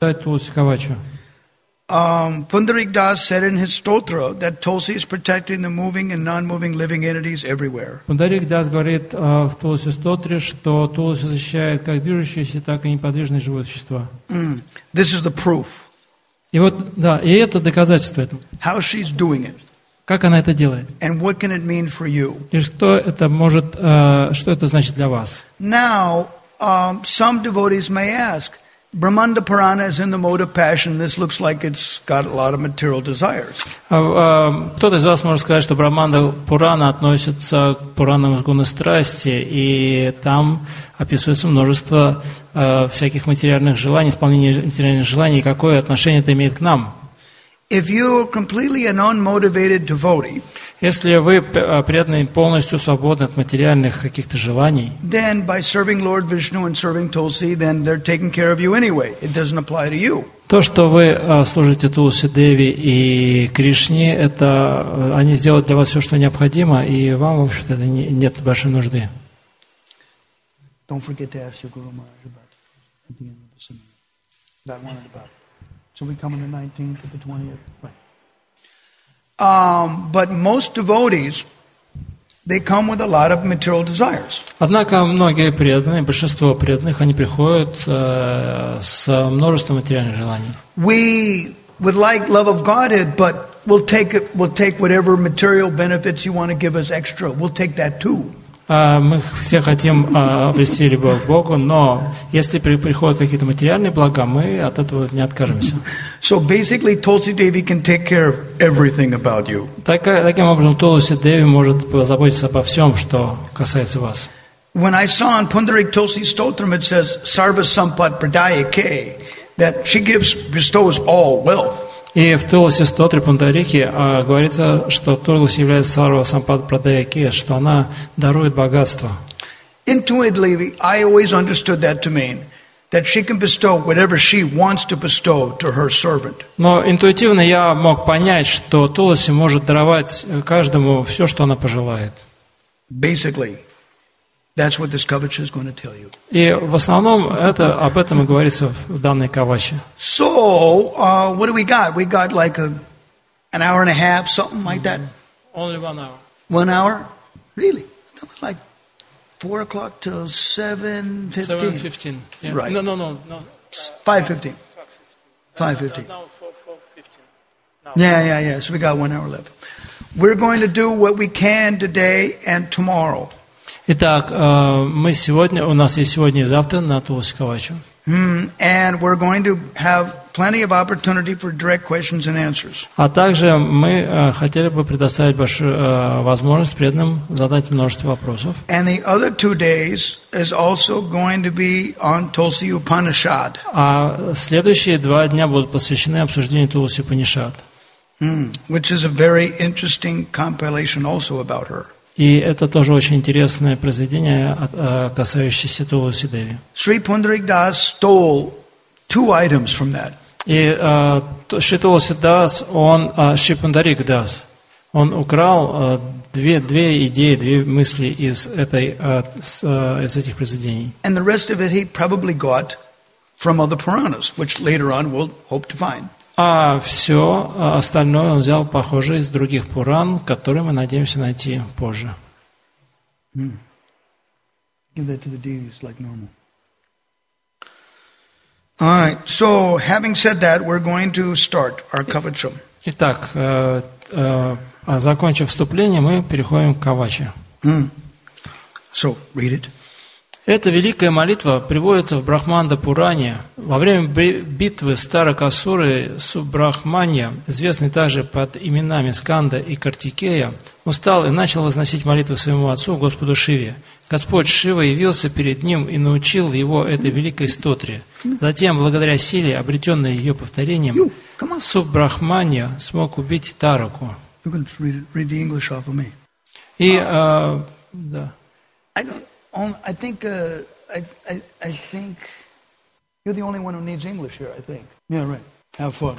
Тулси Кавачу. Pundarik Das said in his stotra that Tulsi is protecting the moving and non-moving living entities everywhere. Пундарик Дас говорит в Тулси Стотре, что Тулси защищает как движущиеся, так и неподвижные живые существа. This is the proof. И вот, да, и это доказательство этому. How she's doing it. Как она это делает? And what can it mean for you? И что это может, что это значит для вас? Now, some devotees may ask, Brahmanda Purana is in the mode of passion. This looks like it's got a lot of material desires. Кто-то из вас может сказать, что Брахманда Пурана относится к Пуранам из гуны страсти, и там описывается множество всяких материальных желаний, исполнение материальных желаний, и какое отношение это имеет к нам. If you're completely an unmotivated devotee, если вы преданные полностью свободны от материальных каких-то желаний, then by serving Lord Vishnu and serving Tulsi, then they're taking care of you anyway. It doesn't apply to you. То, что вы служите Тулси Деви и Кришне, это они сделают для вас все, что необходимо, и вам, в общем-то, нет большой нужды. Don't forget to ask your Guru Maharaj about it at the end of the seminar. That one about it. So we come on the 19th to the 20th. Right. But most devotees, they come with a lot of material desires. Однако многие преданные, большинство преданных, они приходят с множеством материальных желаний. We would like love of Godhead, but we'll take whatever material benefits you want to give us extra. We'll take that too. Мы все хотим обрести любовь к Богу, но если приходят какие-то материальные блага, мы от этого не откажемся. So basically, Tulsi Devi can take care of everything about you. Таким образом, Тулси Деви может позаботиться обо всем, что касается вас. When I saw in Pundarik Tulsi Stotram, it says Sarva Sampat Pradayake, that she bestows all wealth. И в Тулси Стотре Пундарике говорится, что Тулси является Сарва Сампад Прадаяки, что она дарует богатство. Intuitively, I always understood that to mean that she can bestow whatever she wants to bestow to her servant. Но интуитивно я мог понять, что Тулси может даровать каждому все, что она пожелает. Basically, that's what this kavacha is going to tell you. И в основном об этом и говорится в данной каваче. So, what do we got? We got like an hour and a half, something like that. Only 1 hour. 1 hour? Really? That was like 4 o'clock till 7:15. 7:15. Yeah. Right. No. 5:15. 5:15. Yeah. So we got 1 hour left. We're going to do what we can today and tomorrow. Итак, у нас есть сегодня и завтра на Тулси Кавачу. And we're going to have plenty of opportunity for direct questions and answers. А также мы хотели бы предоставить большую возможность преданным задать множество вопросов. And the other 2 days is also going to be on Tulsi Upanishad. А следующие 2 дня будут посвящены обсуждению Тулси Упанишад. Which is a very interesting compilation also about her. И это тоже очень интересное произведение, касающееся Тулси Деви. Sri Pundarik Das stole 2 items from that. И Шри Тулси Дас, Шри Пундарик Дас, он украл 2 идеи, 2 мысли из этих произведений. And the rest of it he probably got from other Puranas, which later on we'll hope to find. А все остальное он взял, похоже, из других Пуран, которые мы надеемся найти позже. Give that to the deities like normal. All right. So, having said that, we're going to start our kavacham. Итак, закончив вступление, мы переходим к каваче. So, read it. Эта великая молитва приводится в Брахманда Пуране во время битвы с Таракасурой Субрахманья, известный также под именами Сканда и Картикея, устал и начал возносить молитву своему отцу, Господу Шиве. Господь Шива явился перед ним и научил его этой великой стотре. Затем, благодаря силе, обретенной ее повторением, Субрахманья смог убить Тараку. И, да. I think you're the only one who needs English here, I think. Yeah, right. Have fun.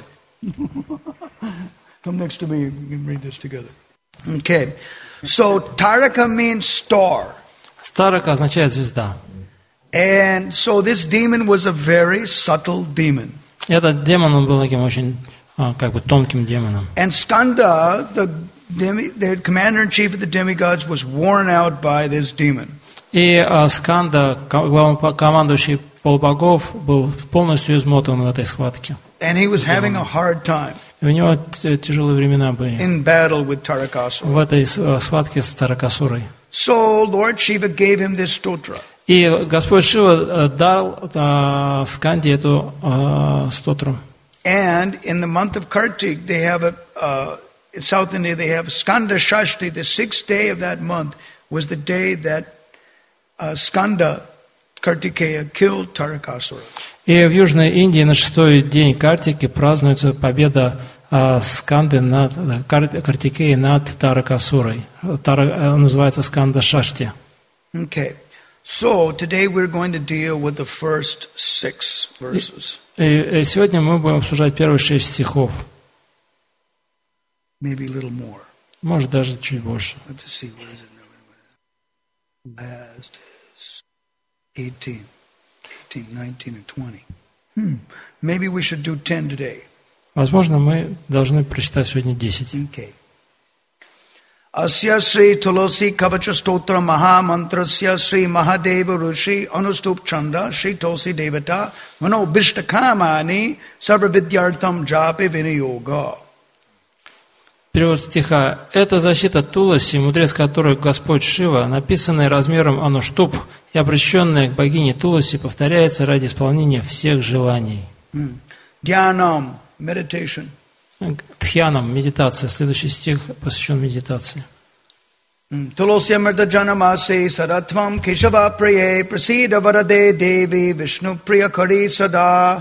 Come next to me, we can read this together. Okay. So, Taraka means star. Тарака означает звезда. And so this demon was a very subtle demon. Этот демон, он был таким очень, как бы, тонким демоном. And Skanda, the commander-in-chief of the demigods, was worn out by this demon. И Сканда, главнокомандующий полубогов, был полностью измотан в этой схватке. And he was having a hard time И у него тяжелые времена были in battle with Tarakasura. в этой схватке с Таракасурой. So Lord Shiva gave him this stotra. И Господь Шива дал Сканде эту стотру. And in the month of Kartik, they have in South India, they have Skanda Shashti. The 6th day of that month was the day that Skanda Kartikeya killed Tarakasura. И в Южной Индии на 6-й день Картики празднуется победа Сканды над Картикеей над Таракасурой. Называется Сканда Шашти. Okay. So today we're going to deal with the first 6 verses. И сегодня мы будем обсуждать первые 6 стихов. Maybe a little more. Может, даже чуть больше. Let's see, what is it? Last is 18, 19, and 20. Maybe we should do 10 today. Возможно, мы должны прочитать сегодня 10. Okay. Asya Sri Tulasi Kavacha Stotra Maha Mantrasya Sri Mahadeva Rushi Anustup Chanda Sri Tulsi Devata Mano Bishtakamani Sarva Vidyartham Japi Viniyoga. Перевод стиха. Это защита Туласи, мудрец которой Господь Шива, написанная размером Ануштуб и обращенная к богине Туласи, повторяется ради исполнения всех желаний. Dhyanam, meditation. Тхьянам, медитация. Следующий стих посвящен медитации. Tulosya Mrta Janamase Saratvam Keshava Praye Prasida Varade Devi Vishnu Priya Kari Sada.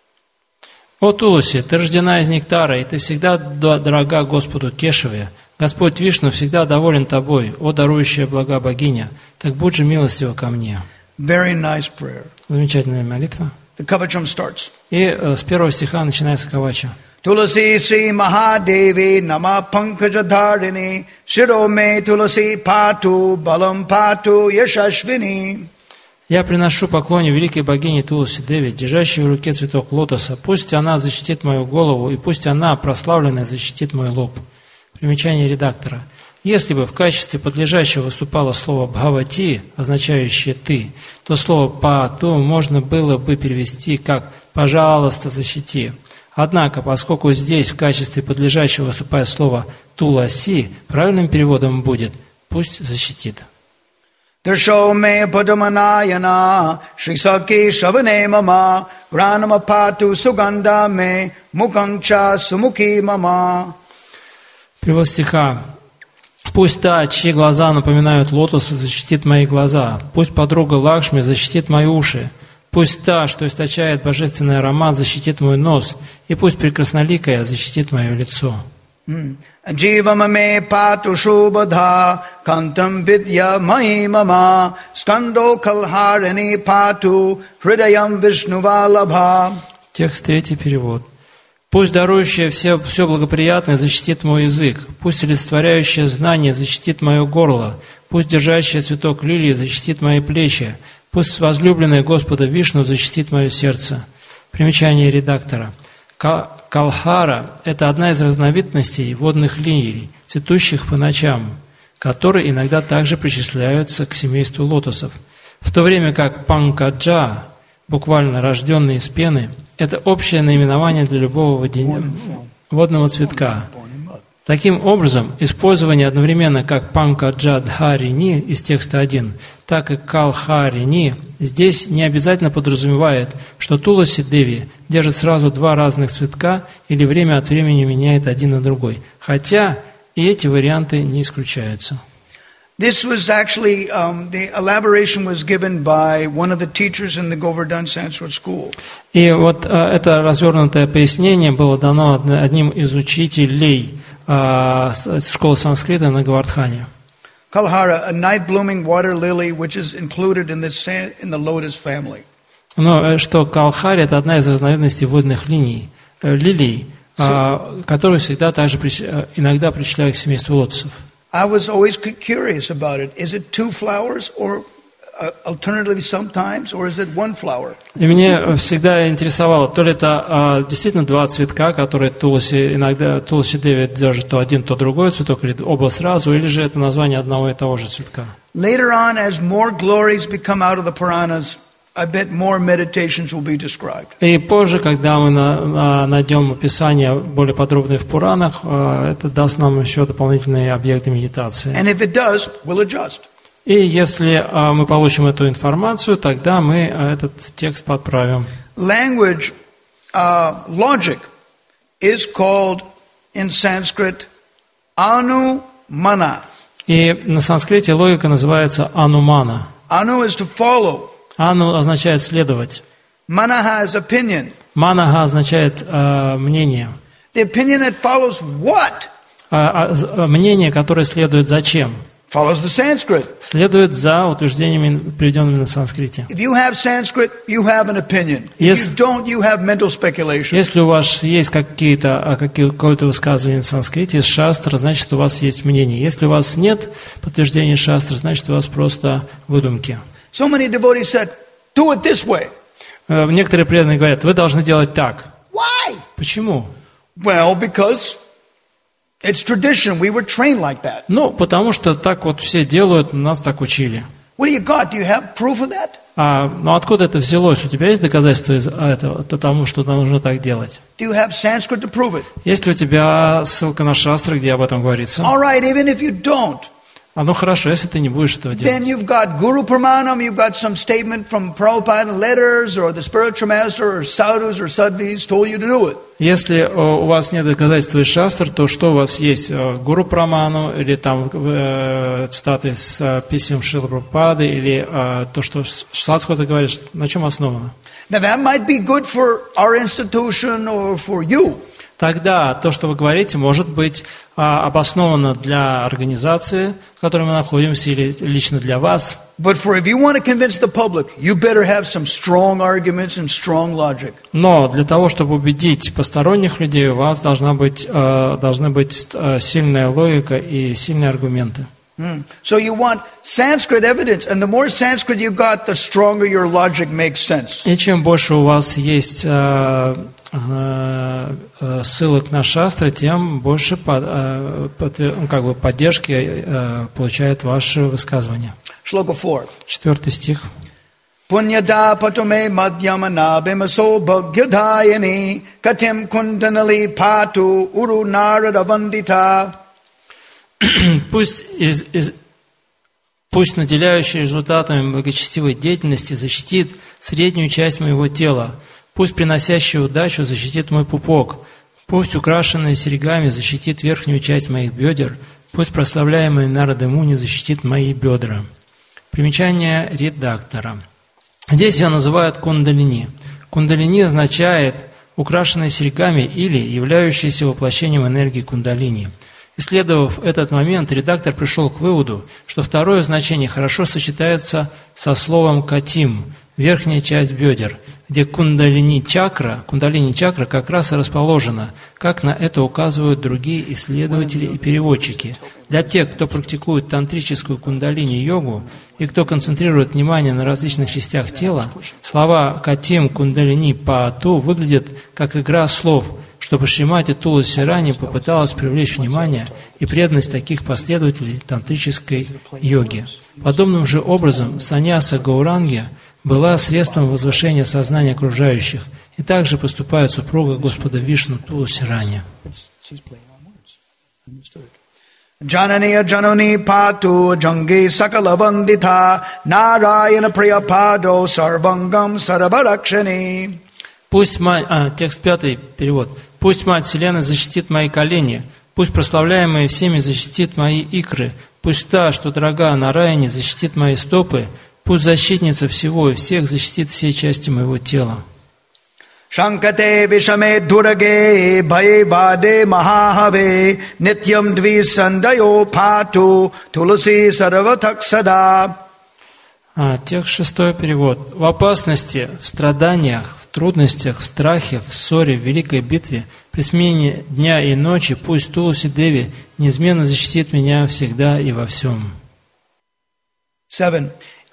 О Туласи, ты рождена из нектара, и ты всегда дорога Господу Кешаве. Господь Вишну всегда доволен тобой, о дарующая блага богиня. Так будь же милостива ко мне. Very nice prayer. Замечательная молитва. The Kavacham starts. И с первого стиха начинается Кавача. Tulasi Sri Mahadevi Nama Pankaja Dharini Shiro Me Tulasi Patu Balam Patu Yashashvini. Я приношу поклоне великой богине Туласи Деви, держащей в руке цветок лотоса. Пусть она защитит мою голову, и пусть она, прославленная, защитит мой лоб. Примечание редактора. Если бы в качестве подлежащего выступало слово «бхавати», означающее «ты», то слово «пату» можно было бы перевести как «пожалуйста, защити». Однако, поскольку здесь в качестве подлежащего выступает слово «туласи», правильным переводом будет «пусть защитит». Darsho me padamanayana Shri Saki Shavane mama Granama patu suganda me Mukangcha sumukhi mama. Перевод стиха. Пусть та, чьи глаза напоминают лотосы, защитит мои глаза. Пусть подруга Лакшми защитит мои уши. Пусть та, что источает божественный аромат, защитит мой нос. И пусть прекрасноликая защитит мое лицо. Jivamame patu shubadha kantam vidya mahi mama skando kalharini patu hridayam vishnuvalabha. Текст 3, перевод. Пусть дарующее все благоприятное защитит мой язык. Пусть олицетворяющее знание защитит мое горло. Пусть держащее цветок лилии защитит мои плечи. Пусть возлюбленное Господа Вишну защитит мое сердце. Примечание редактора. Калхара – это одна из разновидностей водных лилий, цветущих по ночам, которые иногда также причисляются к семейству лотосов. В то время как панкаджа, буквально рожденный из пены, это общее наименование для любого водного цветка. Таким образом, использование одновременно как панкаджа дхарини из текста 1, так и калхарини здесь не обязательно подразумевает, что Туласи Деви держит сразу два разных цветка или время от времени меняет один на другой. Хотя и эти варианты не исключаются. This was actually, the elaboration was given by one of the teachers in the Govardhan Sanskrit School. И вот это развернутое пояснение было дано одним из учителей школы санскрита на Говардхане. Kalhara, a night-blooming water lily, which is included in the lotus family. Но что Калхари – это одна из разновидностей водных лилий, которые всегда также иногда причисляют к семейству лотосов. I was always curious about it. Is it two flowers or alternatively sometimes, or is it one flower? И меня всегда интересовало, то ли это действительно два цветка, которые Тулси, иногда Тулси Деви держит то один, то другой цветок, или оба сразу, или же это название одного и того же цветка. Later on, as more glories become out of the Puranas, I bet more meditations will be described. И позже, когда мы найдем описание более подробное в Пуранах, это даст нам еще дополнительные объекты медитации. And if it does, we'll adjust. И если мы получим эту информацию, тогда мы этот текст подправим. Language, logic, is called in Sanskrit anumana. И на санскрите логика называется анумана. Anu is to follow. Ану означает следовать. Manaha is opinion. Манаха означает мнение. The opinion that follows what? Мнение, которое следует за чем? Follows the Sanskrit. Следует за утверждениями, приведенными на санскрите. If you have Sanskrit, you have an opinion. If you don't, you have mental speculation. Если у вас есть какое-то высказывание на санскрите из шастра, значит, у вас есть мнение. Если у вас нет подтверждения шастра, значит, у вас просто выдумки. So many devotees said, do it this way. Некоторые преданные говорят, вы должны делать так. Why? Почему? Well, because it's tradition. We were trained like that. Ну, потому что так вот все делают, нас так учили. What do you got? Do you have proof of that? Ну откуда это взялось? У тебя есть доказательства этого, тому, что нужно так делать? Do you have Sanskrit to prove it? Есть ли у тебя ссылка на шастры, где об этом говорится? All right, even if you don't. Ну хорошо, если ты не будешь этого делать. Then you've got Guru Pramanam, you've got some statement from Prabhupada in letters, or the spiritual master, or sadhus, or sadhvis told you to do it. Если у вас нет доказательств из шастр, то что у вас есть? Гуру Праману, или там цитаты с писем Шрилы Прабхупады, или то, что Садху ты говоришь, на чем основано? Now that might be good for our institution or for you. Тогда то, что вы говорите, может быть обосновано для организации, в которой мы находимся, или лично для вас. But if you want to convince the public, you better have some strong arguments and strong logic. Но для того, чтобы убедить посторонних людей, у вас должны быть сильная логика и сильные аргументы. So you want Sanskrit evidence, and the more Sanskrit you got, the stronger your logic makes sense. И чем больше у вас есть ссылок на шастры, тем больше поддержки получает ваше высказывание. Shloka 4. 4 стих. Punyada patume madhyamana bimaso bhagyadayani katim kundanali patu uru narada vandita. Пусть наделяющий результатами благочестивой деятельности защитит среднюю часть моего тела. Пусть приносящий удачу защитит мой пупок. Пусть украшенный серьгами защитит верхнюю часть моих бедер. Пусть прославляемый Нарада Муни защитит мои бедра. Примечание редактора. Здесь ее называют кундалини. Кундалини означает украшенный серьгами или являющийся воплощением энергии кундалини. Исследовав этот момент, редактор пришел к выводу, что второе значение хорошо сочетается со словом «катим» – верхняя часть бедер, где кундалини-чакра как раз и расположена, как на это указывают другие исследователи и переводчики. Для тех, кто практикует тантрическую кундалини-йогу и кто концентрирует внимание на различных частях тела, слова «катим», «кундалини», «паату» выглядят как игра слов, чтобы Шримати Туласи Рани попыталась привлечь внимание и преданность таких последователей тантрической йоги. Подобным же образом саньяса Гауранги была средством возвышения сознания окружающих, и также поступает супруга Господа Вишну Туласи Рани. Jananiya janani patu jangi sakala vandita narayana priyapado sarvangam sarvarakshani. Пусть мать, текст 5, перевод. Пусть Мать Вселенной защитит мои колени, пусть прославляемая всеми защитит мои икры, пусть та, что дорога Нараяне, защитит мои стопы, пусть защитница всего и всех защитит все части моего тела. Shankate vishame durage bhaye vade mahahave nityam dvisandayo patu tulasi sarvatak sada. Текст 6, перевод. В опасности, в страданиях, в трудностях, в страхе, в ссоре, в великой битве, при смене дня и ночи, пусть Туласи Деви неизменно защитит меня всегда и во всем. 7.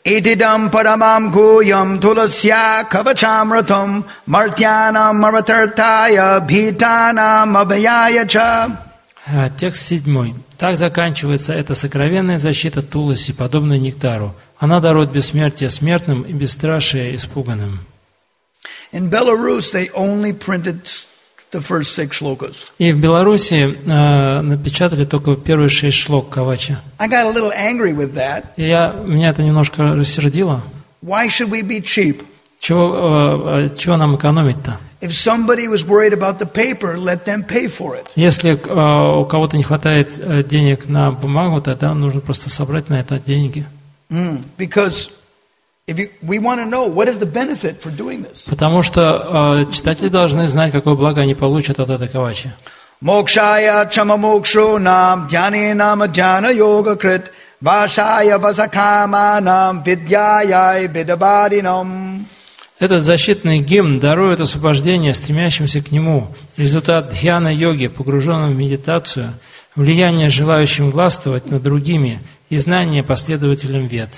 Etidam paramam guyam tulasya kavachamratam martyanam maratartaya bhitanam abhayaya cha. Текст 7. Так заканчивается эта сокровенная защита Туласи, подобная нектару. Она дарует бессмертие смертным и бесстрашие испуганным. In Belarus, they only printed the first 6 shlokas. И в Беларуси напечатали только первые 6 шлок Кавачи. I got a little angry with that. И меня это немножко рассердило. Why should we be cheap? Чего нам экономить-то? If somebody was worried about the paper, let them pay for it. Если у кого-то не хватает денег на бумагу, тогда нужно просто собрать на это деньги. Because we want to know what is the benefit for doing this. Потому что читатели должны знать, какое благо они получат от этой Кавачи. Mokshaya chamamoksho nam dhyani nam dhyana yoga krit vashaya vasakama nam vidyaya vidabadinam. Этот защитный гимн дарует освобождение стремящимся к нему, результат дхьяна-йоги, погруженным в медитацию, влияние желающим властвовать над другими и знание последователям вед.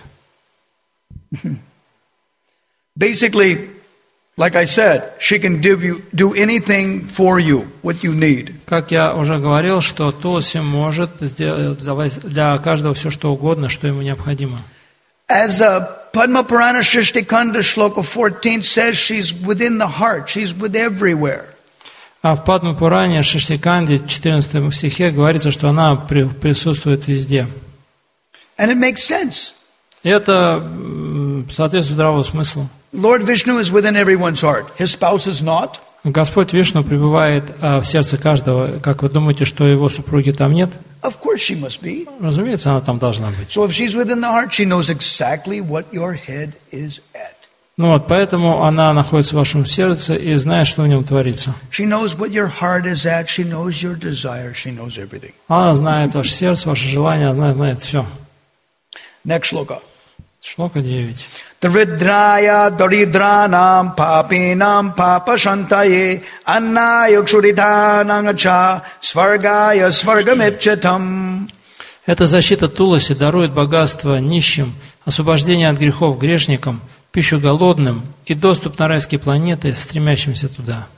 Basically, like I said, she can do anything for you, what you need. Как я уже говорил, что Туласи может сделать для каждого все, что угодно, что ему необходимо. As Padma Purana Shrishtikanda Shloka 14 says, she's within the heart, she's with everywhere. А в Падма Пуране Шиштиканде, 14 стихе, говорится, что она присутствует везде. And it makes sense. И это соответствует здравому смыслу. Lord Vishnu is within everyone's heart. His spouse is not. Господь Вишну пребывает в сердце каждого. Как вы думаете, что его супруги там нет? Of course she must be. Разумеется, она там должна быть. So if she's within the heart, she knows exactly what your head is at. Ну вот, поэтому она находится в вашем сердце и знает, что в нем творится. She knows what your heart is at. She knows your desire. She knows everything. Она знает ваше сердце, ваше желание, она знает все. Next shloka. Шлока 9. Trividraya daridranam papinam papashantaye annaya kshuridhanangacha svargaya svargamitchatam. Эта защита Туласи дарует богатство нищим, освобождение от грехов грешникам, пищу голодным и доступ на райские планеты, стремящимся туда.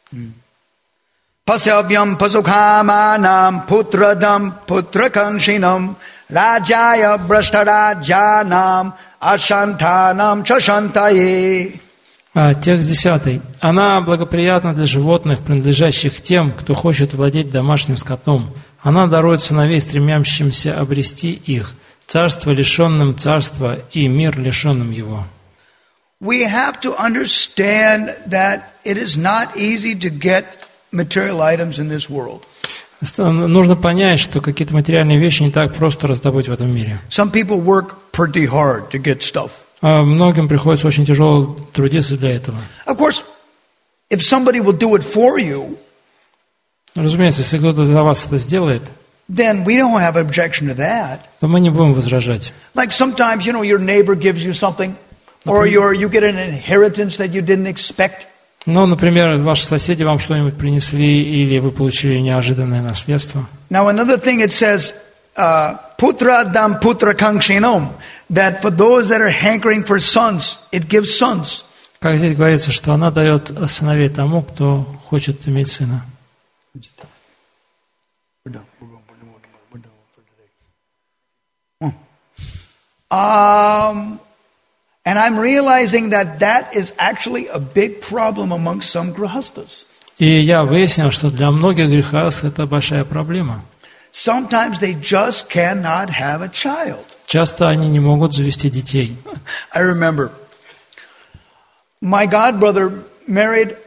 Pasyavyam pasukhamanam putradam putrakanshinam rajaya brashtarajanam ашантанам чашантае. Текст 10. Она благоприятна для животных, принадлежащих тем, кто хочет владеть домашним скотом. Она дарует сыновей, стремящимся обрести их, царство лишенным царства и мир лишенным его. We have to understand that it is not easy to get material items in this world. Нужно понять, что какие-то материальные вещи не так просто раздобыть в этом мире. Some people work pretty hard to get stuff. Многим приходится очень тяжело трудиться для этого. Of course, if somebody will do it for you, разумеется, если кто-то за вас это сделает, then we don't have objection to that. То мы не будем возражать. Like sometimes, your neighbor gives you something, or you get an inheritance that you didn't expect. Ну, например, ваши соседи вам что-нибудь принесли, или вы получили неожиданное наследство. Now, another thing it says, putra dam putra kangshinom, that for those that are hankering for sons, it gives sons. Как здесь говорится, что она дает сыновей тому, кто хочет иметь сына. And I'm realizing that is actually a big problem among some grihastas. И я выяснил, что для многих грехастов это большая проблема. Sometimes they just cannot have a child. Часто они не могут завести детей. I remember my godbrother married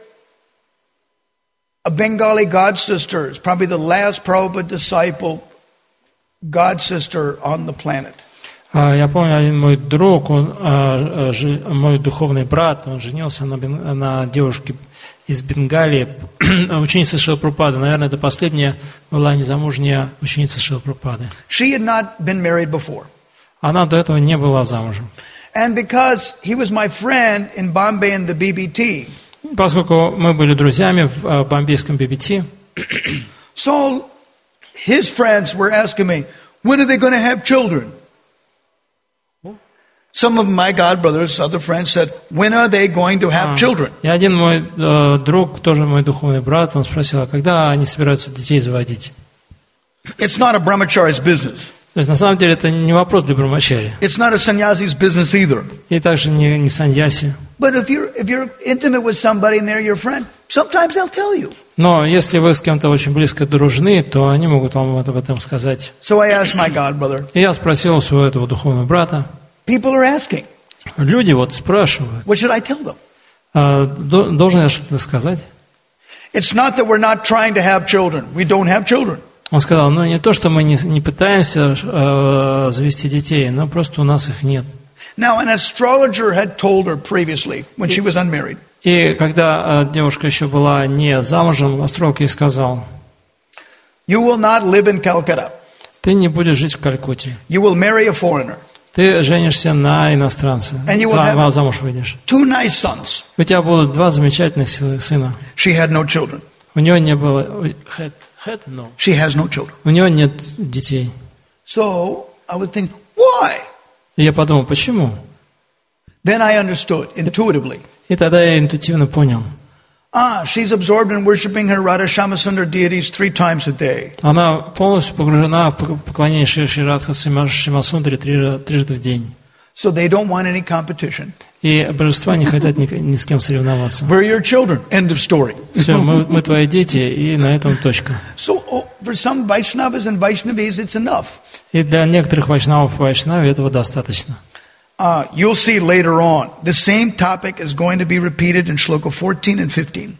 a Bengali god sister. It's probably the last Prabhupada disciple god sister on the planet. Я помню, один мой друг, мой духовный брат, он женился на девушке из Бенгалии, ученица Шрила Прабхупады. Наверное, это последняя была незамужняя ученица Шрила Прабхупады. She had not been married before. Она до этого не была замужем. And because he was my friend in Bombay in the BBT. Поскольку мы были друзьями в бомбейском BBT. So his friends were asking me, when are they going to have children? Some of my God brothers, other friends said, when are they going to have children? И один мой друг, тоже мой духовный брат, он спросил, а когда они собираются детей заводить? It's not a brahmachari's business. То есть на самом деле это не вопрос для брамачари. It's not a sannyasi's business either. И также не саньяси. But if you're intimate with somebody and they're your friend, sometimes they'll tell you. Но если вы с кем-то очень близко дружны, то они могут вам об этом сказать. So I asked my God brother. И я спросил у своего этого духовного брата. People are asking. Люди вот спрашивают. What should I tell them? Должен я что-то сказать? It's not that we're not trying to have children. We don't have children. Он сказал, ну не то, что мы не пытаемся завести детей, но просто у нас их нет. Now, an astrologer had told her previously when she was unmarried. И когда девушка еще была не замужем, астролог ей сказал, You will not live in Calcutta. ты не будешь жить в Калькутте. You will marry a foreigner. Ты женишься на иностранце, замуж выйдешь. 2 nice sons. У тебя будут 2 замечательных сына. She had no children. У нее не было... No. She has no children. У нее нет детей. So, I would think, why? И я подумал, почему? Then I understood intuitively. И тогда я интуитивно понял. She's absorbed in worshiping her Radha Shamasundar deities 3 times a day. Она полностью погружена в поклонение Шри Радха Шимасундаре 3 раза в день. So they don't want any competition. И божества не хотят ни с кем соревноваться. We're your children. End of story. Все, мы твои дети, и на этом точка. So for some Vaishnavas and Vaishnavis, it's enough. И для некоторых вайшнавов и вайшнави этого достаточно. You'll see later on, the same topic is going to be repeated in Shloka 14 and 15.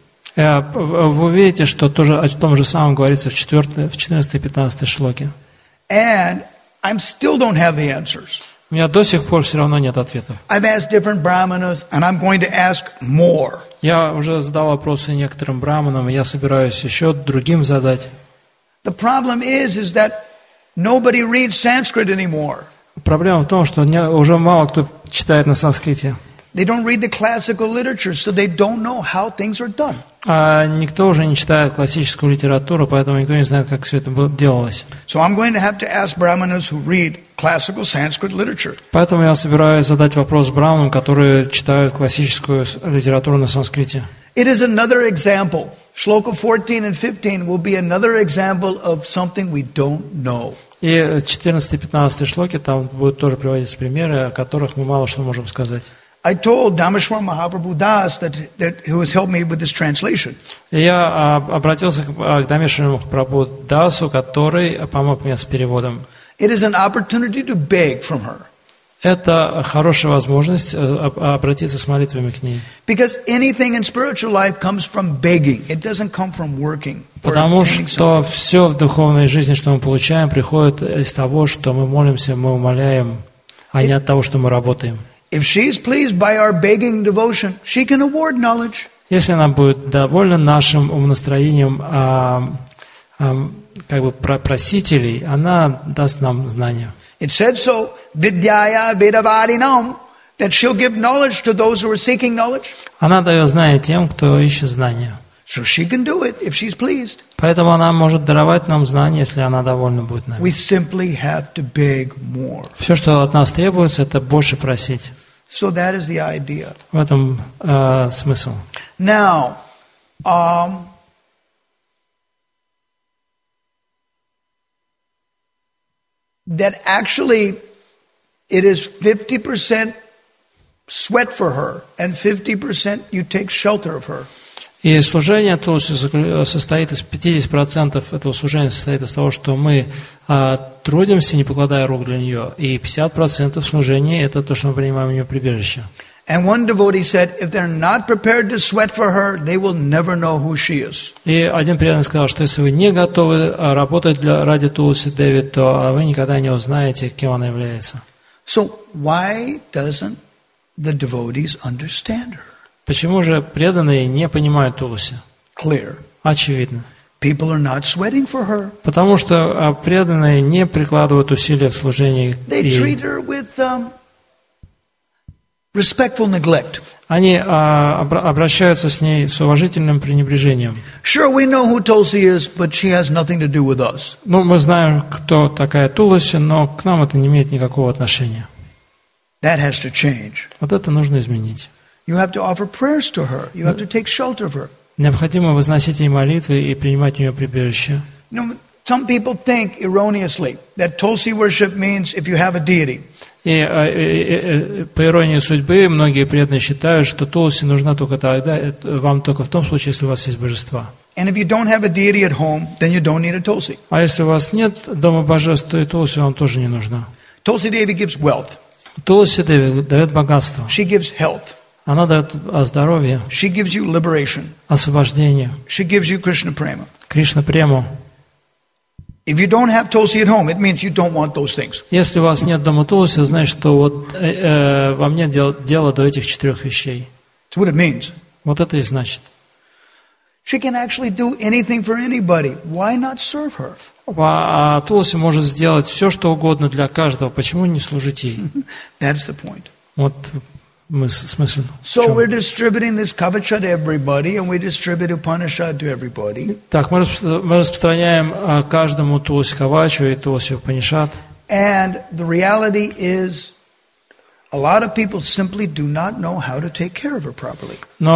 Вы увидите, что тоже о том же самом говорится в 14 и 15 шлоке. And I still don't have the answers. У меня до сих пор все равно нет ответов. I've asked different brahmanas, and I'm going to ask more. Я уже задал вопросы некоторым браманам, и я собираюсь еще другим задать. The problem is that nobody reads Sanskrit anymore. Проблема в том, что уже мало кто читает на санскрите. They don't read the classical literature, so they don't know how things are done. А никто уже не читает классическую литературу, поэтому никто не знает, как все это делалось. So I'm going to have to ask brahmanas who read classical Sanskrit literature. Поэтому я собираюсь задать вопрос браманам, которые читают классическую литературу на санскрите. It is another example. Shloka 14 and 15 will be another example of something we don't know. И 14 и 15 шлоки там будут тоже приводиться примеры, о которых мы мало что можем сказать. I told Dameshwar Mahaprabhu Das that who has helped me with this translation. Я обратился к Дамешвару Махапрабху Дасу, который помог мне с переводом. It is an opportunity to beg from her. Это хорошая возможность обратиться с молитвами к ней. Because anything in spiritual life comes from begging. It doesn't come from working. Потому что все в духовной жизни, что мы получаем, приходит из того, что мы молимся, мы умоляем, а не от того, что мы работаем. If she is pleased by our begging devotion, she can award knowledge. Если она будет довольна нашим умонастроением как бы просителей, она даст нам знания. It said so, vidyaya vedavadinam, that she'll give knowledge to those who are seeking knowledge. Она дает знания тем, кто ищет знания. So she can do it if she's pleased. Поэтому она может даровать нам знания, если она довольна будет нами. We simply have to beg more. Все, что от нас требуется, это больше просить. So that is the idea. В этом смысл. Now, that actually it is 50% sweat for her and 50% you take shelter of her. И служение Тулси состоит из 50% этого служения состоит из того, что мы трудимся, не покладая рук для нее, и 50% служения это то, что мы принимаем у нее прибежище. And one devotee said, if they're not prepared to sweat for her, they will never know who she is. И один преданный сказал, что если вы не готовы работать ради Тулси Деви, то вы никогда не узнаете, кем она является. So why doesn't the devotees understand her? Почему же преданные не понимают Тулси? Clear. Очевидно. People are not sweating for her. Потому что преданные не прикладывают усилия в служении. They treat her with respectful neglect. Они обращаются с ней с уважительным пренебрежением. Sure, we know who Tulsi is, but she has nothing to do with us. Ну, мы знаем, кто такая Тулси, но к нам это не имеет никакого отношения. That has to change. Вот это нужно изменить. You have to offer prayers to her. You have to take shelter of her. Необходимо возносить ей молитвы и принимать у нее прибежище. Some people think erroneously that Tulsi worship means if you have a deity. И по иронии судьбы, многие преданные считают, что Тулси нужна только тогда, вам только в том случае, если у вас есть божества. And if you don't have a deity at home, then you don't need a Tulsi. А если у вас нет дома божеств, то и Тулси вам тоже не нужна. Tulsi Devi gives wealth. Тулси Деви дает богатство. She gives health. Она дает здоровье, She gives you liberation. освобождение, She gives you Krishna Prema. Кришна Прему. If you don't have Tulsi at home, it means you don't want those things. Если у вас нет дома Тулси, значит, что вот вам нет дела до этих 4 вещей. That's what it means. Вот это и значит. She can actually do anything for anybody. Why not serve her? А Тулси может сделать все, что угодно для каждого. Почему не служить ей? That's the point. Вот смысл. So we're distributing this kavacha to everybody, and we distribute Upanishad to everybody. Так, мы распространяем каждому Тулси Кавачу и Тулси Упанишад. And the reality is, a lot of people simply do not know how to take care of her properly.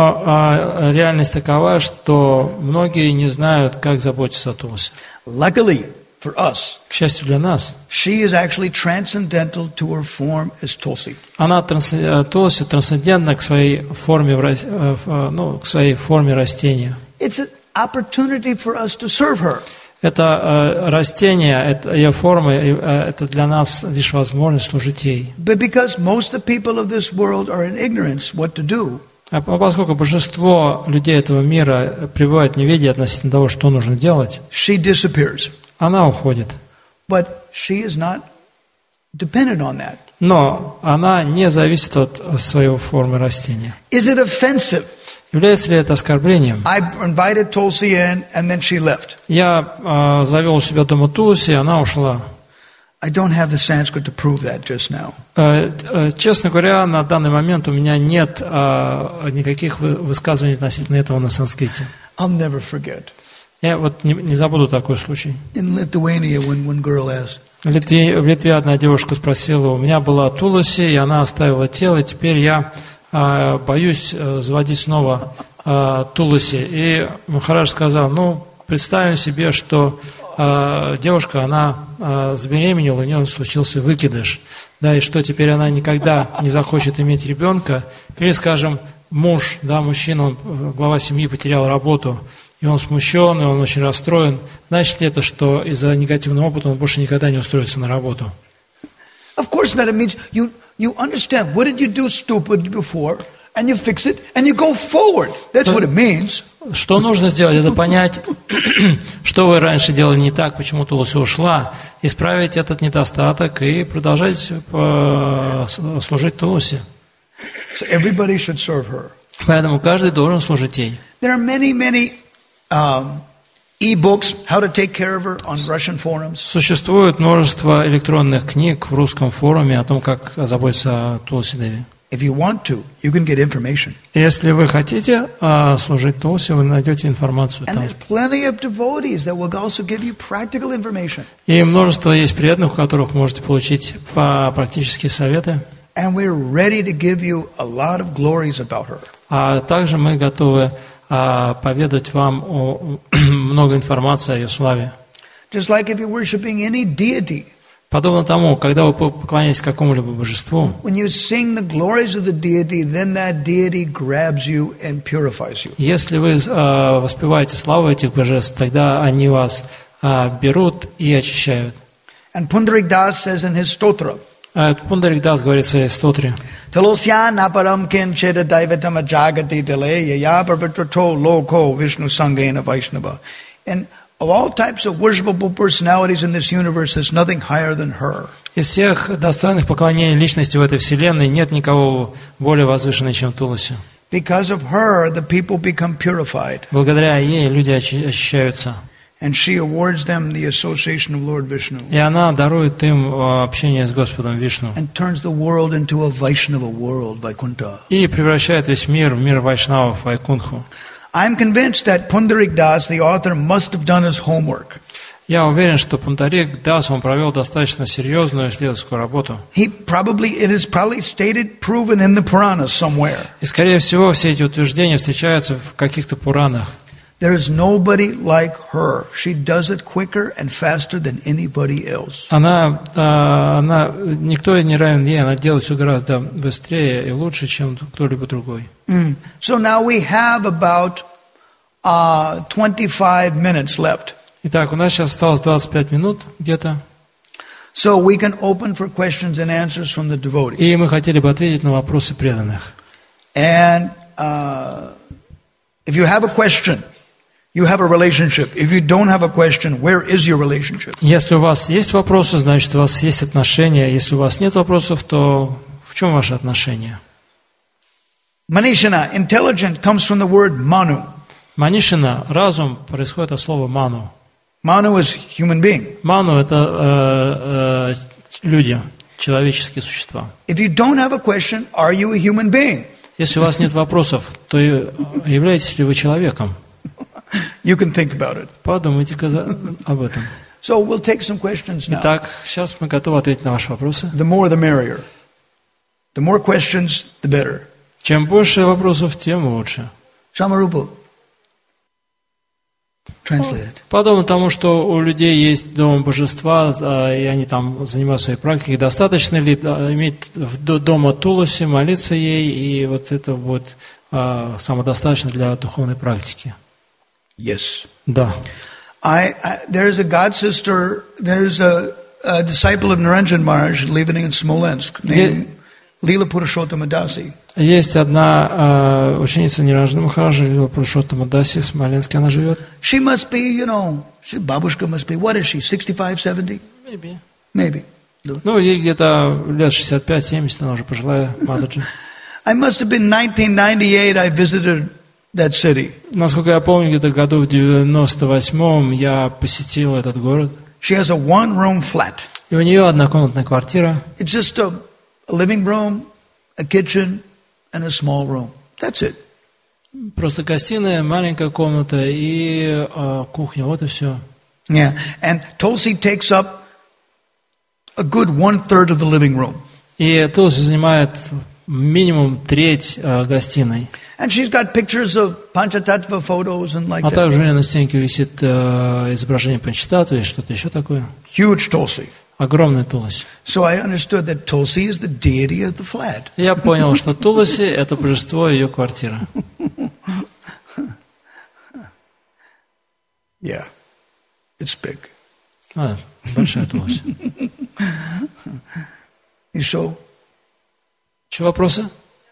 Но реальность такова, что многие не знают, как заботиться о Тулси. Luckily for us, К счастью для нас, she is actually transcendental to her form as Tulsi. она Тулси трансцендентна к своей форме, к своей форме растения. It's an opportunity for us to serve her. Это растение, это ее форма, это для нас лишь возможность служить ей. But because most of the people of this world are in ignorance what to do, Поскольку большинство людей этого мира пребывает в неведении относительно того, что нужно делать, she disappears. она уходит. But she is not dependent on that. Но она не зависит от своей формы растения. Is it offensive? Является ли это оскорблением? I invited Tulsi in, and then she left. Я завел у себя дома Тулси, она ушла. I don't have the Sanskrit to prove that just now. Честно говоря, на данный момент у меня нет никаких высказываний относительно этого на санскрите. I'll never forget. Я вот не забуду такой случай. In Lithuania, when one girl asked, В Литве одна девушка спросила, у меня была Тулси, и она оставила тело, и теперь я боюсь заводить снова Тулси. И Махарадж сказал, представим себе, что девушка, она забеременела, у нее случился выкидыш, да, и что теперь она никогда не захочет иметь ребенка, или, скажем, муж, да, мужчина, он, глава семьи, потерял работу, и он смущен, и он очень расстроен, значит ли это, что из-за негативного опыта он больше никогда не устроится на работу? of course not. It means you understand, what did you do stupid before, and you fix it, and you go forward. That's what it means. Что нужно сделать, это понять, что вы раньше делали не так, почему Тулси ушла, исправить этот недостаток и продолжать служить Тулси. So everybody should serve her. Поэтому каждый должен служить ей. There are many e-books, how to take care of her on Russian forums. Существует множество электронных книг в русском форуме о том, как заботиться о Тулси Деви. If you want to, you can get information. Если вы хотите служить Тулси, вы найдете информацию And там. there's plenty of devotees that will also give you practical information. И множество есть преданных, у которых можете получить практические советы. And we're ready to give you a lot of glories about her. А также мы готовы поведать вам много информации о ее славе. Just like if you're worshiping any deity. Подобно тому, когда вы поклоняетесь какому-либо божеству, When you sing the glories of the deity, then that deity grabs you and purifies you. если вы воспеваете славу этих божеств, тогда они вас берут и очищают. And Pundarik Das says in his stotra, Пундарик Дас говорит в своей стотре: Tulosya naparam kincheda daivatama jagati dile yaya parvitrato loko Vishnu sangena Vaishnava. And of all types of worshipable personalities in this universe, there's nothing higher than her. Из всех достойных поклонения личности в этой вселенной нет никого более возвышенного, чем Тулси. Because of her, the people become purified. Благодаря ей люди очищаются. And she awards them the association of Lord Vishnu. И она дарует им общение с Господом Вишну. And turns the world into a Vaishnava world, Vaikuntha. И превращает весь мир в мир Вайшнавов, Вайкунтху. I'm convinced that Pundarik Das, the author, must have done his homework. Я уверен, что Пундарик Дас, он провел достаточно серьезную исследовательскую работу. It is probably stated, proven in the Puranas somewhere. И, скорее всего, все эти утверждения встречаются в каких-то Пуранах. There is nobody like her. She does it quicker and faster than anybody else. Никто не равен ей, она делает все гораздо быстрее и лучше, чем кто-либо другой. So now we have about 25 minutes left. Итак, у нас сейчас осталось 25 минут где-то. So we can open for questions and answers from the devotees. И мы хотели бы ответить на вопросы преданных. And if you have a question, you have a relationship. If you don't have a question, where is your relationship? Если у вас есть вопросы, значит, у вас есть отношения. Если у вас нет вопросов, то в чем ваши отношения? Manishana, intelligent, comes from the word manu. Манишина, разум, происходит от слова ману. Manu is human being. Ману – это люди, человеческие существа. If you don't have a question, are you a human being? Если у вас нет вопросов, то являетесь ли вы человеком? You can think about it. Подумайте об этом. So we'll take some questions now. Итак, сейчас мы готовы ответить на ваши вопросы. The more the merrier. The more questions, the better. Чем больше вопросов, тем лучше. Samarupa. Translated. Подобно тому, что у людей есть дом божества, и они там занимаются своей практикой, достаточно ли иметь дома Туласи, молиться ей, и вот это вот самодостаточно для духовной практики? Yes. Да. There's a god sister, there's a disciple of Naranjan Maharaj living in Smolensk named Lila Purushottama Dasi. Есть одна ученица Ниранджана Махараджа, Лила Пурушоттама Даси, в Смоленске она живет. She must be, babushka must be, what is she, 65, 70? Maybe. Ну, ей где-то лет 65-70, она уже пожилая Мадраджи. I must have been 1998, I visited that city. Насколько я помню, где-то году в 98-м я посетил этот город. She has a one-room flat. И у нее однокомнатная квартира. It's just a living room, a kitchen, and a small room. That's it. Просто гостиная, маленькая комната и кухня. Вот и все. Yeah, and Tulsi takes up a good 1/3 of the living room. И Тулси занимает минимум треть гостиной. And she's got pictures of Panchatattva photos and like А that. также на стенке висит изображение Панчататтвы и что-то еще такое. Huge Tulsi. Огромный Туласи. So I understood that Tulsi is the deity of the flat. Я понял, что Туласи – это божество ее квартиры. Yeah, it's big. Большая Туласи. Еще? Еще вопросы?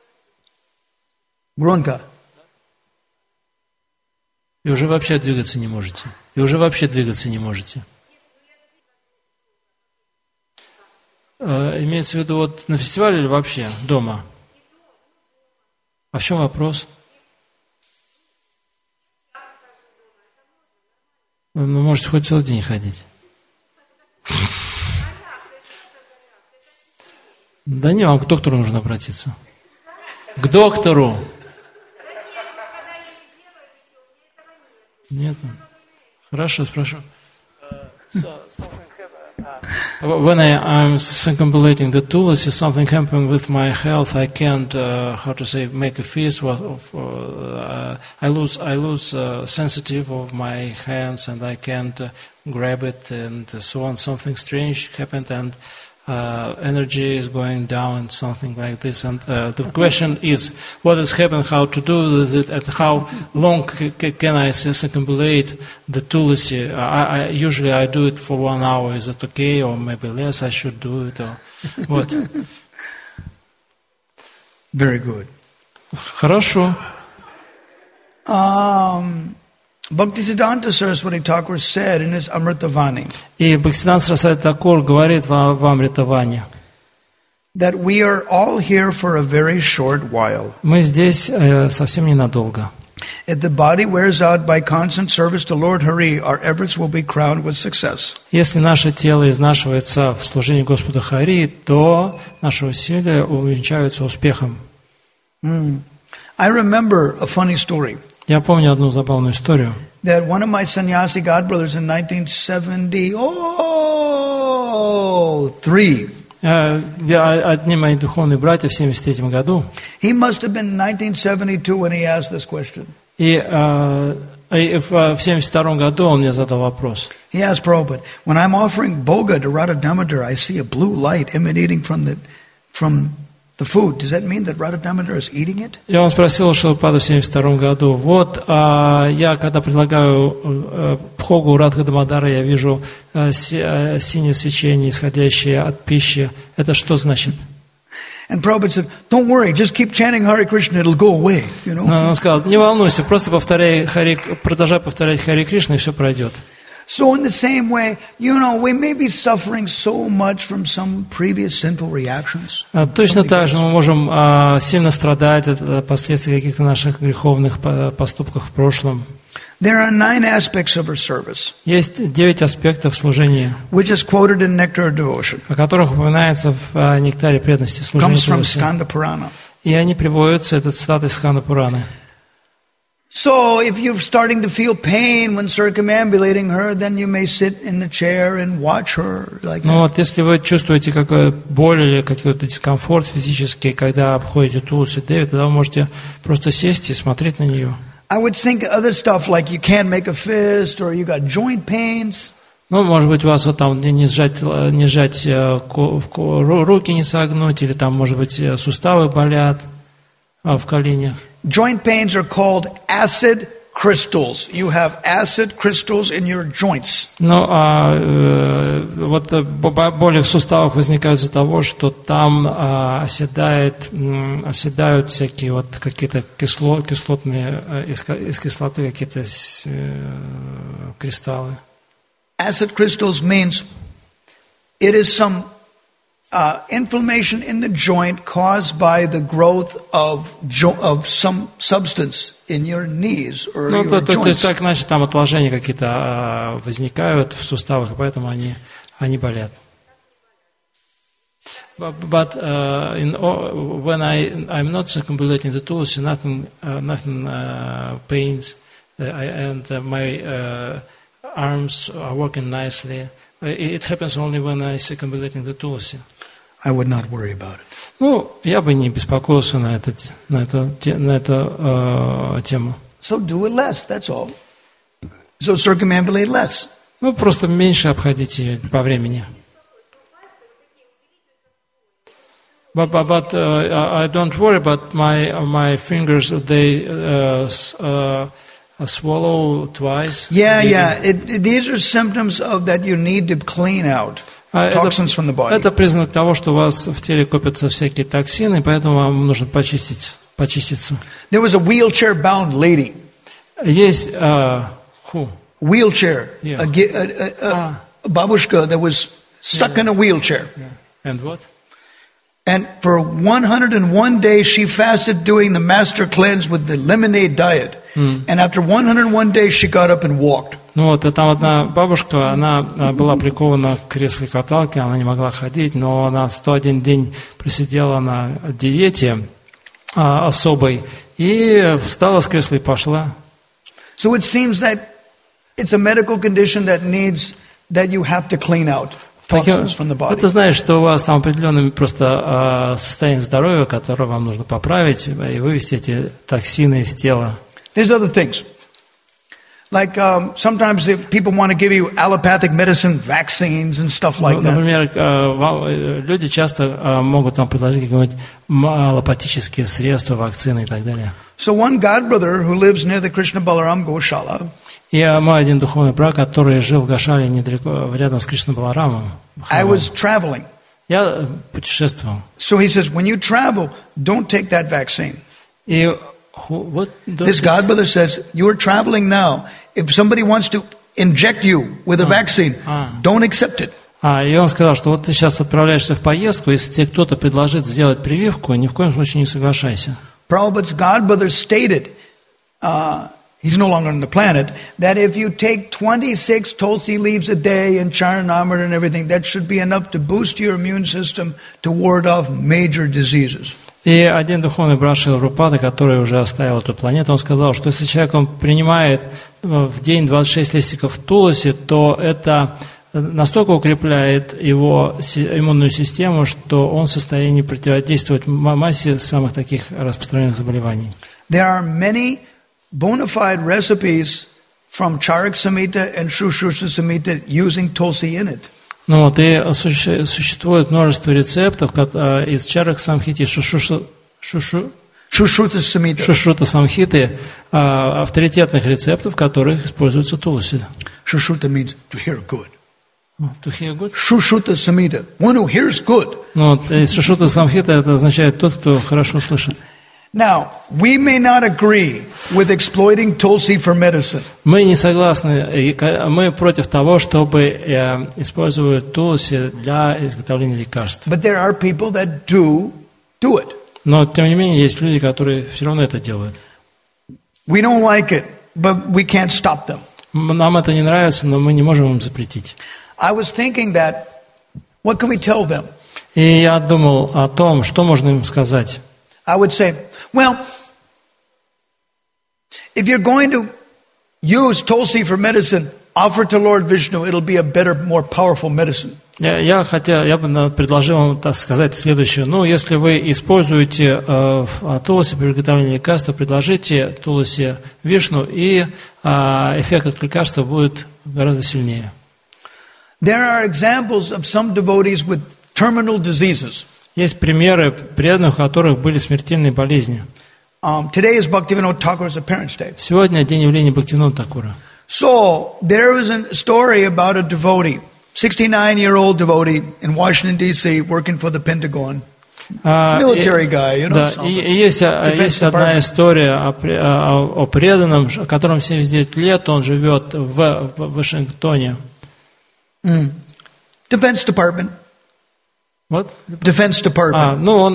Громко. И уже вообще двигаться не можете. Имеется в виду вот на фестивале или вообще дома? А в чем вопрос? Вы можете хоть целый день ходить. Да не, вам к доктору нужно обратиться. К доктору. Нет. Хорошо, спрошу. When I'm circumambulating the Tulasi, something happened with my health. I can't, make a fist. I lose sensitive of my hands, and I can't grab it, and so on. Something strange happened, and energy is going down, and something like this. And the question is, what has happened? How to do with it? And how long can I circumambulate the Tulasi? Usually I do it for 1 hour. Is it okay, or maybe less? I should do it, or what? Very good. Хорошо. Bhaktisiddhanta Saraswati Thakur said in his Amritavani. И Бхактисиданта Сарасвати Такур говорит в Амритаване. That we are all here for a very short while. Мы здесь совсем ненадолго. If the body wears out by constant service to Lord Hari, our efforts will be crowned with success. Если наше тело изнашивается в служении Господу Хари, то наши усилия увенчаются успехом. I remember a funny story. Я помню одну забавную историю. that one of my sannyasi godbrothers in 1973, одни мои духовные братья в 1973 году, he must have been 1972 when he asked this question. и в 1972 году он мне задал вопрос. He asked Prabhupada, when I'm offering bhoga to Radha Damodar, I see a blue light emanating from the food. Does that mean that Radha Damodar is eating it? Я он спросил Шилападу в 1972 году, вот я когда предлагаю бхогу Радха Дамодара, я вижу синее свечение, исходящее от пищи. Это что значит? And Prabhupada said, don't worry, just keep chanting Hare Krishna, it'll go away. You know? Он сказал, не волнуйся, просто продолжай повторять Харе Кришна, и все пройдет. So in the same way, we may be suffering so much from some previous sinful reactions. Точно так же мы можем сильно страдать от последствий каких-то наших греховных поступков в прошлом. There are 9 aspects of our service, Есть 9 аспектов служения, which is quoted in Nectar of Devotion. о которых упоминается в Нектаре преданности служения. Comes from Skanda Purana. И они приводятся, этот цитат из Сканда Пураны. So if you're starting to feel pain when circumambulating her, then you may sit in the chair and watch her like Ну that. вот, если вы чувствуете какую-то боль или какой-то дискомфорт физический, когда обходите Тулси Деви, тогда вы можете просто сесть и смотреть на нее. I would think other stuff like you can't make a fist or you got joint pains. Ну, может быть, у вас вот там не сжать руки не согнуть, или там, может быть, суставы болят в коленях. Joint pains are called acid crystals. You have acid crystals in your joints. Ну, вот боли в суставах возникают из-за того, что там оседают всякие вот какие-то кислотные, из кислоты какие-то кристаллы. Acid crystals means it is some inflammation in the joint caused by the growth of some substance in your knees or your То есть joints. так, значит, там отложения какие-то возникают в суставах, и поэтому они болят. But when I'm not circumambulating the tools, nothing pains, and my arms are working nicely. It happens only when I circumambulating the tools. I would not worry about it. Ну, я бы не беспокоился на эту тему. So do it less, that's all. So circumambulate less. Ну, просто меньше обходите ее по времени. But I don't worry about my fingers. They swallow twice. Yeah. These are symptoms of that you need to clean out toxins from the body. Это признак того, что у вас в теле копятся всякие токсины, поэтому вам нужно почиститься. There was a wheelchair-bound lady. Есть Wheelchair. Yeah. A babushka that was stuck in a wheelchair. And what? And for 101 days she fasted doing the master cleanse with the lemonade diet. And after 101 days she got up and walked. Ну вот, там одна бабушка, она была прикована к креслу-каталке, она не могла ходить, но она 101 день просидела на диете особой и встала с кресла и пошла. So it seems that it's a medical condition that needs that you have to clean out toxins from the body. Это значит, что у вас там определенное просто состояние здоровья, которое вам нужно поправить и вывести эти токсины из тела. There's other things. Like sometimes people want to give you allopathic medicine, vaccines and stuff like that. Например, люди часто могут вам предложить какие-нибудь аллопатические средства, вакцины и так далее. So one godbrother who lives near the Krishna Balaram Goshala. И мой один духовный брат, который жил в Гошале недалеко, рядом с Кришна Баларамом. I was traveling. Я путешествовал. So he says, when you travel, don't take that vaccine. И this godbrother says, you are traveling now. If somebody wants to inject you with a vaccine, don't accept it. И он сказал, что вот ты сейчас отправляешься в поездку, если тебе кто-то предложит сделать прививку, ни в коем случае не соглашайся. Prabhupada's godbrother stated he's no longer on the planet, that if you take 26 tulsi leaves a day and charanamrita and everything, that should be enough to boost your immune system to ward off major diseases. И один духовный брат Шрила Прабхупада, который уже оставил эту планету, он сказал, что если человек он принимает в день 26 листиков туласи, то это настолько укрепляет его иммунную систему, что он в состоянии противодействовать массе самых таких распространенных заболеваний. There are many bona fide recipes from Charak Samhita and Shushruta Samhita using tulsi in it. Ну вот, и существует множество рецептов из Чарак Самхиты, Шушрута Самхиты, авторитетных рецептов, в которых используется тулси. Shushuta means to hear good. To hear good? Shushuta Samhita, one who hears good. Ну вот, Шушрута Самхита это означает тот, кто хорошо слышит. Now, we may not agree with exploiting tulsi for medicine. Мы не согласны, мы против того, чтобы использовать тулси для изготовления лекарств. But there are people that do it. Но, тем не менее, есть люди, которые все равно это делают. We don't like it, but we can't stop them. Нам это не нравится, но мы не можем им запретить. I was thinking that, what can we tell them? И я думал о том, что можно им сказать. I would say, well, if you're going to use tulsi for medicine, offer to Lord Vishnu. It'll be a better, more powerful medicine. Я бы предложил вам, так сказать, следующее. Ну, если вы используете туласи при приготовлении лекарства, предложите туласи Вишну, и эффект от лекарства будет гораздо сильнее. There are examples of some devotees with terminal diseases. Есть примеры преданных, у которых были смертельные болезни. Today is Bhaktivinoda Thakur's appearance day. Сегодня день явления Бхактивинода Thakura. So there was a story about a devotee, 69-year-old devotee in Washington D.C. working for the Pentagon. Military guy, you know. Да, и есть одна история о преданном, которому 79 лет, он живет в Вашингтоне. Defense Department. Вот? Defense Department. Ну, он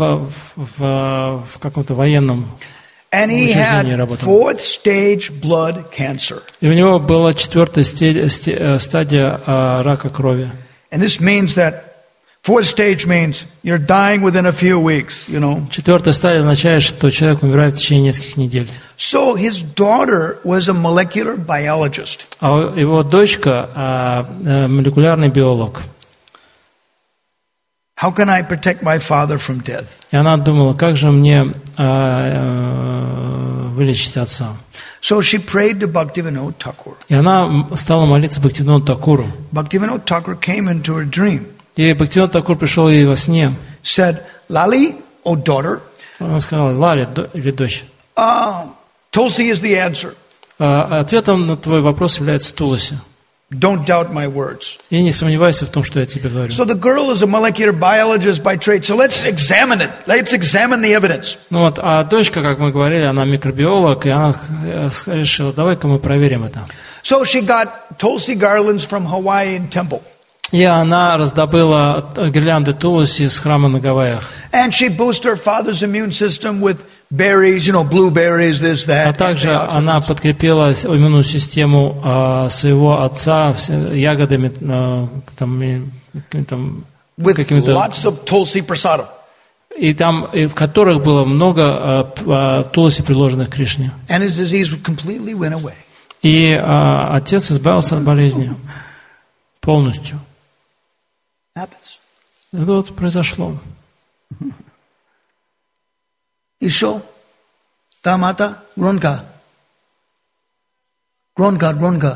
в каком-то военном And he had fourth stage blood cancer. И у него была 4-я стадия рака крови. And this means that fourth stage means you're dying within a few weeks, you know. 4-я стадия означает, что человек умирает в течение нескольких недель. So his daughter was a molecular biologist. А его дочка молекулярный биолог. How can I protect my father from death? И она думала, как же мне вылечить отца. So she prayed to Bhaktivinoda Thakur. И она стала молиться Бхактивиноду Такуру. Bhaktivinoda Thakur came into her dream. И Бхактивинод Такур пришел ей во сне. Said, Lali, oh daughter. Он сказал, Лали, или дочь. Tulsi is the answer. Ответом на твой вопрос является Туласи. Don't doubt my words. И не сомневайся в том, что я тебе говорю. So the girl is a molecular biologist by trade. So let's examine it. Let's examine the evidence. Ну вот, а дочка, как мы говорили, она микробиолог, и она решила, давай-ка мы проверим это. So she got Tulsi garlands from Hawaiian temple. И она раздобыла гирлянды Туласи из храма на Гавайях. And she boosted her father's immune system with berries, you know, blueberries, this, that. А также она подкрепила иммунную систему своего отца ягодами, какими-то. Lots of Tulsi prasadam. И там, в которых было много Туласи, предложенных Кришне. And his disease completely went away. И отец избавился от болезни полностью. Happens. Это вот произошло. Isho, Tamata, Gronka. Gronka.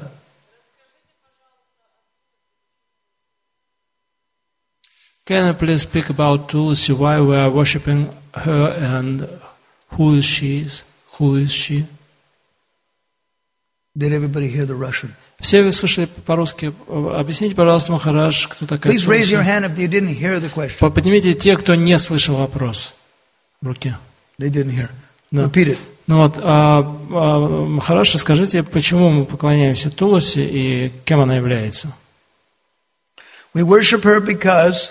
Can you please speak about Tulsi, why we are worshipping her and who is she? Who is she? Did everybody hear the Russian? Все вы слышали по-русски. Объясните, пожалуйста, Махарадж, кто такая Please raise your hand if you didn't hear the question. Поднимите те, кто не слышал вопрос в руке. They didn't hear. Да. Repeat it. Ну вот, Махарадж, скажите, почему мы поклоняемся Туласи и кем она является? We worship her because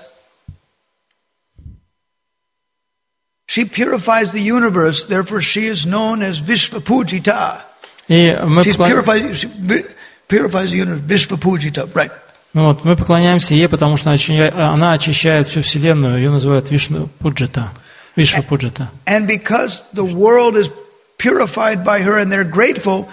she purifies the universe, therefore she is known as Vishvapujita. И мы, She purifies the universe. Vishvapujita, right? мы поклоняемся ей, потому что она очищает всю Вселенную. Ее называют Вишну-пуджита. Вишва-пуджита. And because the world is purified by her and they're grateful,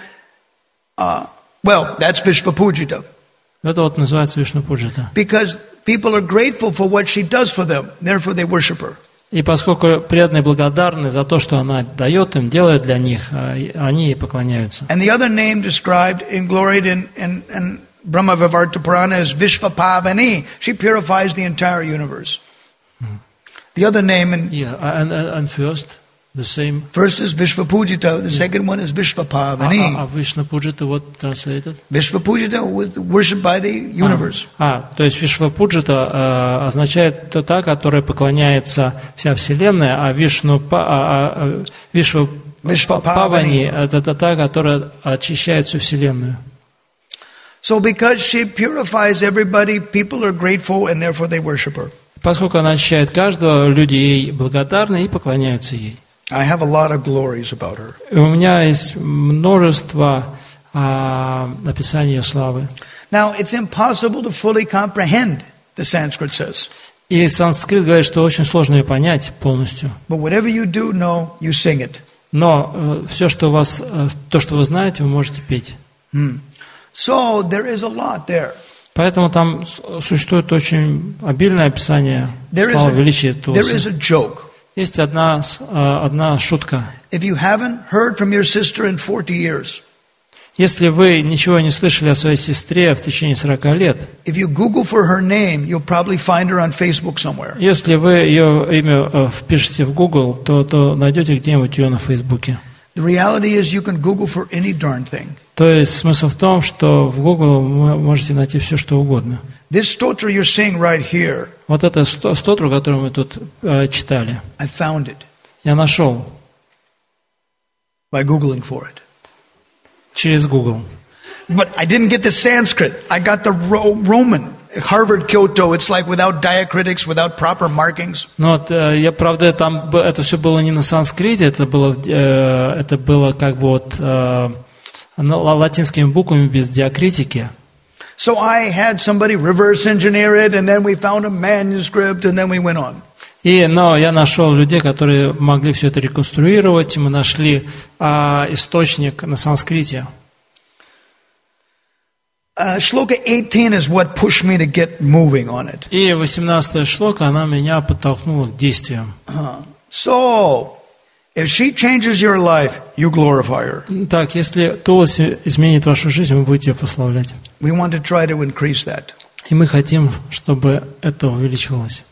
that's Vishvapujita. Это вот называется Вишну-пуджита. Because people are grateful for what she does for them, therefore they worship her. И поскольку преданные благодарны за то, что она дает им, делает для них, они ей поклоняются. And the other name described and gloried in Brahma Vivarta Purana is Vishvapavani. She purifies the entire universe. The other name And first, the same. First is Vishvapujita, the second one is Vishvapavani. Vishnu-пуджита, what translated? Vishvapujita was worshipped by the universe. То есть Вишва-пуджита означает та, которая поклоняется вся Вселенная, а Вишва-павани это та, которая очищает всю Вселенную. So because she purifies everybody, people are grateful and therefore they worship her. Поскольку она очищает каждого, люди ей благодарны и поклоняются ей. I have a lot of glories about her. И у меня есть множество описаний ее славы. Now, it's impossible to fully comprehend, the Sanskrit says. И санскрит говорит, что очень сложно ее понять полностью. But whatever you do know, you sing it. Но все, что у вас, то, что вы знаете, вы можете петь. So there is a lot there. Поэтому там существует очень обильное описание славы величия There is a joke. Есть одна шутка. If you haven't heard from your sister in 40 years, если вы ничего не слышали о своей сестре в течение 40 лет, if you Google for her name, you'll probably find her on Facebook somewhere. Если вы ее имя впишете в Google, то найдете где-нибудь ее на Фейсбуке. The reality is you can Google for any darn thing. То есть смысл в том, что в Google вы можете найти все, что угодно. This stotra you're seeing right here. Вот это стотру, которую мы тут читали. I found it. Я нашел. By Googling for it. Через Google. But I didn't get the Sanskrit. I got the Roman. Harvard, Kyoto, it's like without diacritics, without proper markings. Но я, правда, это все было не на санскрите, это было как бы вот латинскими буквами без диакритики. So I had somebody reverse engineer it, and then we found a manuscript, and then we went on. Но я нашел людей, которые могли все это реконструировать, и мы нашли источник на санскрите. Shloka 18 is what pushed me to get moving on it. И 18-я шлока, она меня подтолкнула к действиям. So, if she changes your life, you glorify her. Так, если Туласи изменит вашу жизнь, вы будете ее прославлять. We want to try to increase that. И мы хотим, чтобы это увеличивалось.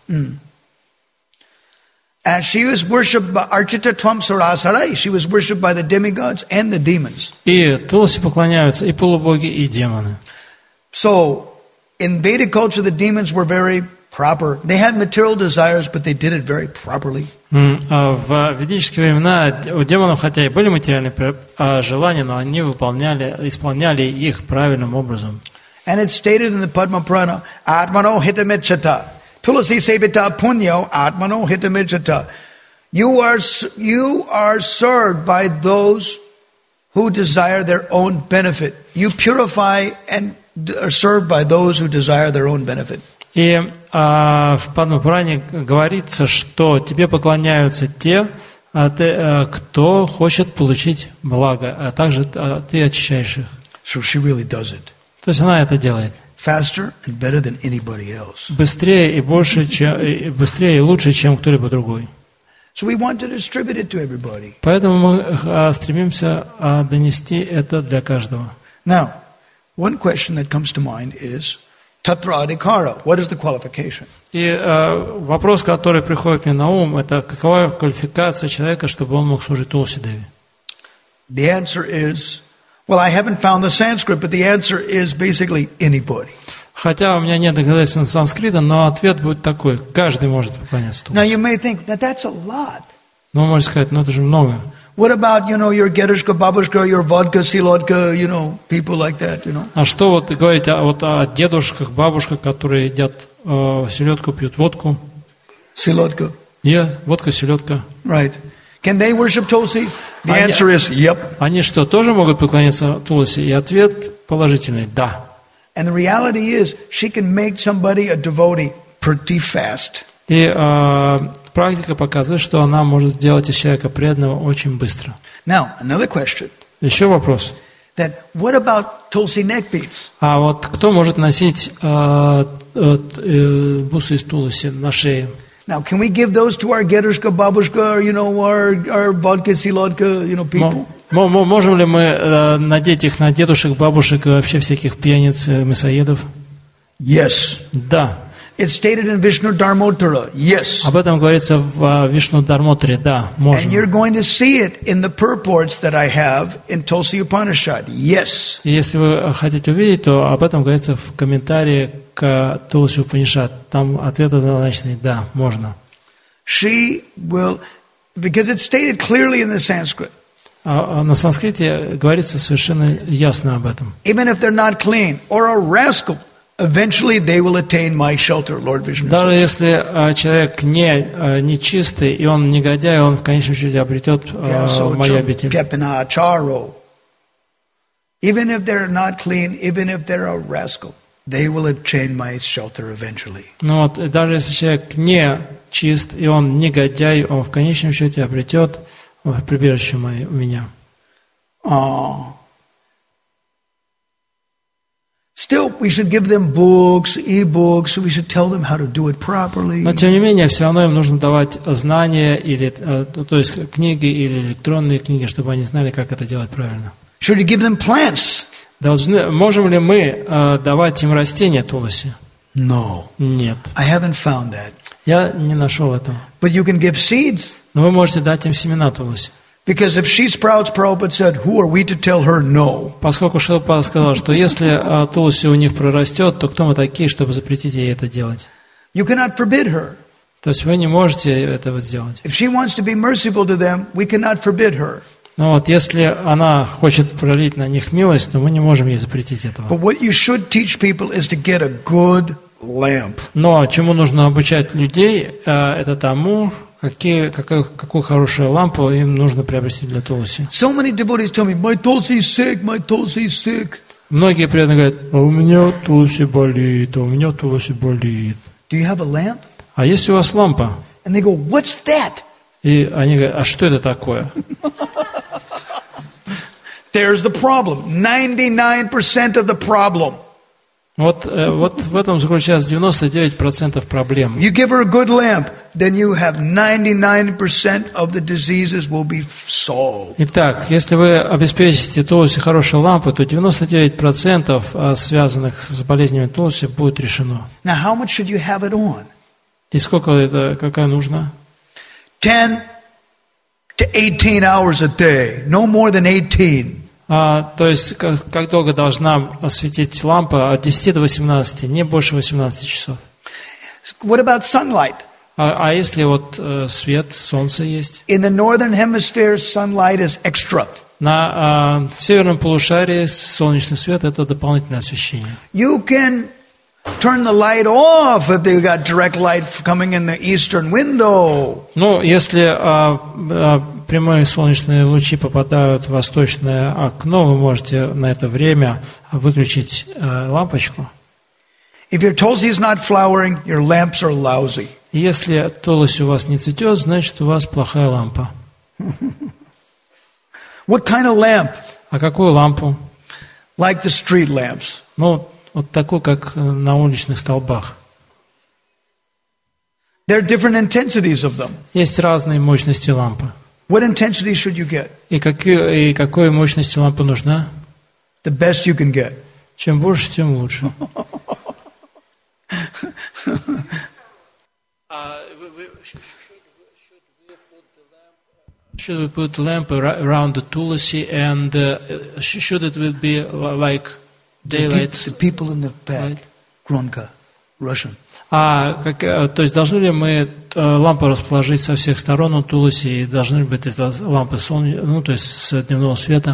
As she was worshipped by Archita Tvam Sarasarai, she was worshipped by the demigods and the demons. И Туласи поклоняются и полубоги, и демоны. So, in Vedic culture, the demons were very proper. They had material desires, but they did it very properly. В ведические времена у демонов, хотя и были материальные желания, но они исполняли их правильным образом. And it's stated in the Padma Purana, Atmano hitamicchata. Tulasi sevita punyo atmano hitamicchata. You are served by those who desire their own benefit. You purify and are served by those who desire their own benefit. И в Падма-пуране говорится, что тебе поклоняются те, кто хочет получить благо, а также ты очищаешь их. So she really does it. То есть она это делает. Faster and better than anybody else. Быстрее и лучше, чем кто-либо другой. So we want to distribute it to everybody. Поэтому мы стремимся донести это для каждого. Now, one question that comes to mind is Tatra Adhikara. What is the qualification? И вопрос, который приходит мне на ум, это какова квалификация человека, чтобы он мог служить Тулси Деви? The answer is, well, I haven't found the Sanskrit, but the answer is basically anybody. Хотя у меня нет доказательств санскрита, но ответ будет такой: каждый может поклоняться Тулси. Now you may think that that's a lot. Но вы можете сказать, это же много. What about, your Gedushka, Babushka, your Vodka, Silodka, people like that, А что вот говорить о дедушках, бабушках, которые едят селедку, пьют водку? Silodka. Водка, селедка. Right. Can they worship Tulsi? The answer is yep. Они что, тоже могут поклоняться Туласи? И ответ положительный – да. And the reality is, she can make somebody a devotee pretty fast. И практика показывает, что она может сделать из человека преданного очень быстро. Now, another question. Еще вопрос. That what about Tulsi neck beads? А вот кто может носить бусы из Туласи на шее? Now, can we give those to our Gedushka, Babushka, our vodka, Silodka, people? Можем ли мы надеть их на дедушек, бабушек и вообще всяких пьяниц, мясоедов? Yes. Да. It's stated in Vishnu Dharmottara. Yes. Об этом говорится в Вишну Дharmottаре. Да, можно. And you're going to see it in the purports that I have in Tulsi Upanishad. Yes. И если вы хотите увидеть, то об этом говорится в комментарии к Тулси Упанишад. Там ответ однозначный. Да, можно. She will, because it's stated clearly in the Sanskrit. А на санскрите говорится совершенно ясно об этом. Even if they're not clean or a rascal, eventually they will attain my shelter, Lord Vishnu says. Даже если человек не чистый и он негодяй, он в конечном счете обретет мою обитель. Even if they're not clean, even if they're a rascal, they will attain my shelter eventually. Ну вот, даже если человек не чист и он негодяй, он в конечном счете обретет прибежище у меня. Still, we should give them books, e-books. We should tell them how to do it properly. Но тем не менее, все равно им нужно давать знания или, то есть книги или электронные книги, чтобы они знали, как это делать правильно. Should you give them plants? Можем ли мы давать им растения Туласи? No. Нет. I haven't found that. Я не нашел этого. But you can give seeds. Но вы можете дать им семена Туласи. Because if she sprouts, Prabhupada said, who are we to tell her no? Поскольку Шрила сказал, что если Туласи у них прорастет, то кто мы такие, чтобы запретить ей это делать? You cannot forbid her. То есть вы не можете этого сделать. If she wants to be merciful to them, we cannot forbid her. Но вот если она хочет пролить на них милость, то мы не можем ей запретить этого. But what you should teach people is to get a good lamp. Но чему нужно обучать людей, это тому, какую хорошую лампу им нужно приобрести для Туласи. So many devotees tell me, my Tulsi is sick, my Tulsi is sick. Многие преданные говорят, а у меня Туласи болит, а у меня Туласи болит. Do you have a lamp? А есть у вас лампа? And they go, what's that? И они говорят, а что это такое? There's the problem. 99% of the problem. Вот в этом заключается 99% проблем. You give her a good lamp, then you have 99% of the diseases will be solved. Итак, если вы обеспечите Туласи хорошей лампой, то 99% связанных с болезнями Туласи будет решено. Now, how much should you have it on? И какая нужна? 10 to 18 hours a day, no more than 18. То есть, как долго должна осветить лампа? От 10 до 18, не больше 18 часов. What about sunlight? А если вот свет, солнце есть? In the northern hemisphere, sunlight is extra. В северном полушарии солнечный свет – это дополнительное освещение. You can turn the light off if they got direct light coming in the eastern window. Ну, если прямые солнечные лучи попадают в восточное окно, вы можете на это время выключить лампочку. If your Tulsi is not flowering, your lamps are lousy. Если Туласи у вас не цветет, значит у вас плохая лампа. What kind of lamp? А какую лампу? Like the street lamps. Ну, вот такую, как на уличных столбах. There are different intensities of them. Есть разные мощности лампы. What intensity should you get? И какой мощности лампа нужна? The best you can get. Чем больше, тем лучше. Should we put the lamp around the Tulasi, and should it be like daylight? The people in the back, Gronka, Russian. То есть должны ли мы лампы расположить со всех сторон у Туласи, и должны быть это лампы то есть с дневного света?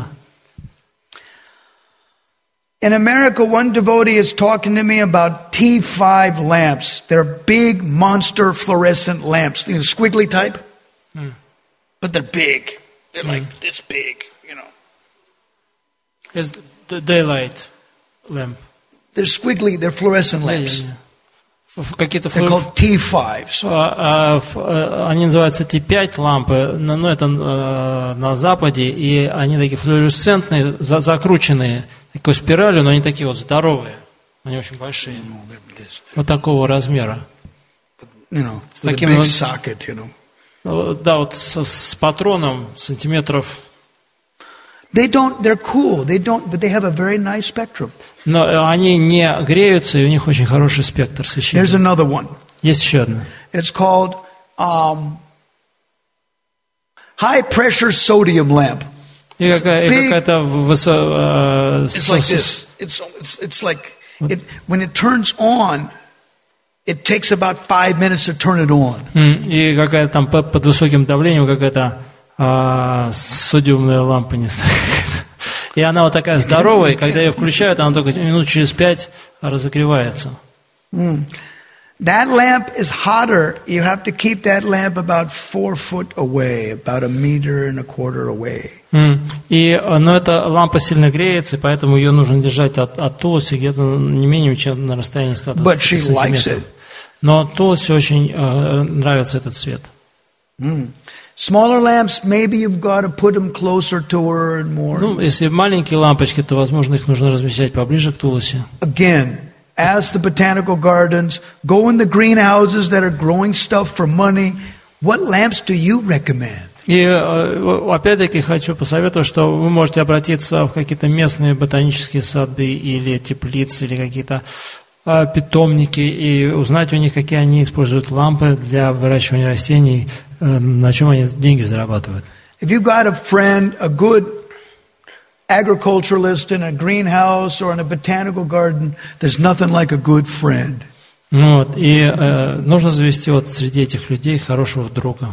In America, one devotee is talking to me about T5 lamps. They're big monster fluorescent lamps, squiggly type. but they're big. They're like this big, you know. It's the daylight lamp. They're squiggly, they're fluorescent lamps. Какие-то They're called T5s. они называются T5 лампы, но это на Западе, и они такие флуоресцентные, закрученные такой спиралью, но они такие вот здоровые, они очень большие, вот такого размера. You know, С with a таким big вот, socket, you know. да, вот с патроном сантиметров. They're cool, but they have a very nice spectrum. Но они не греются, и у них очень хороший спектр свечения. There's another one. Есть еще одна. It's called high pressure sodium lamp. И какая-то It's like this. It's like when it turns on, it takes about 5 minutes to turn it on. И какая-то там под высоким давлением какая-то содиумная лампа, не знаю. И она вот такая здоровая, и когда ее включают, она только минут через 5 разогревается. That lamp is hotter. You have to keep that lamp about 4 foot away, about 1.25 meters away. Но эта лампа сильно греется, и поэтому ее нужно держать от туловища где-то не менее чем на расстоянии 120 сантиметров. Но туловищу очень нравится этот цвет. Smaller lamps, maybe you've got to put them closer to her and more. Ну, если маленькие лампочки, то, возможно, их нужно размещать поближе к туловищу. Again, as the botanical gardens, go in the greenhouses that are growing stuff for money. What lamps do you recommend? И опять-таки хочу посоветовать, что вы можете обратиться в какие-то местные ботанические сады или теплицы, или какие-то питомники и узнать у них, какие они используют лампы для выращивания растений, на чем они деньги зарабатывают. If you've got a friend, a good agriculturalist in a greenhouse or in a botanical garden, there's nothing like a good friend. Вот, и нужно завести вот среди этих людей хорошего друга.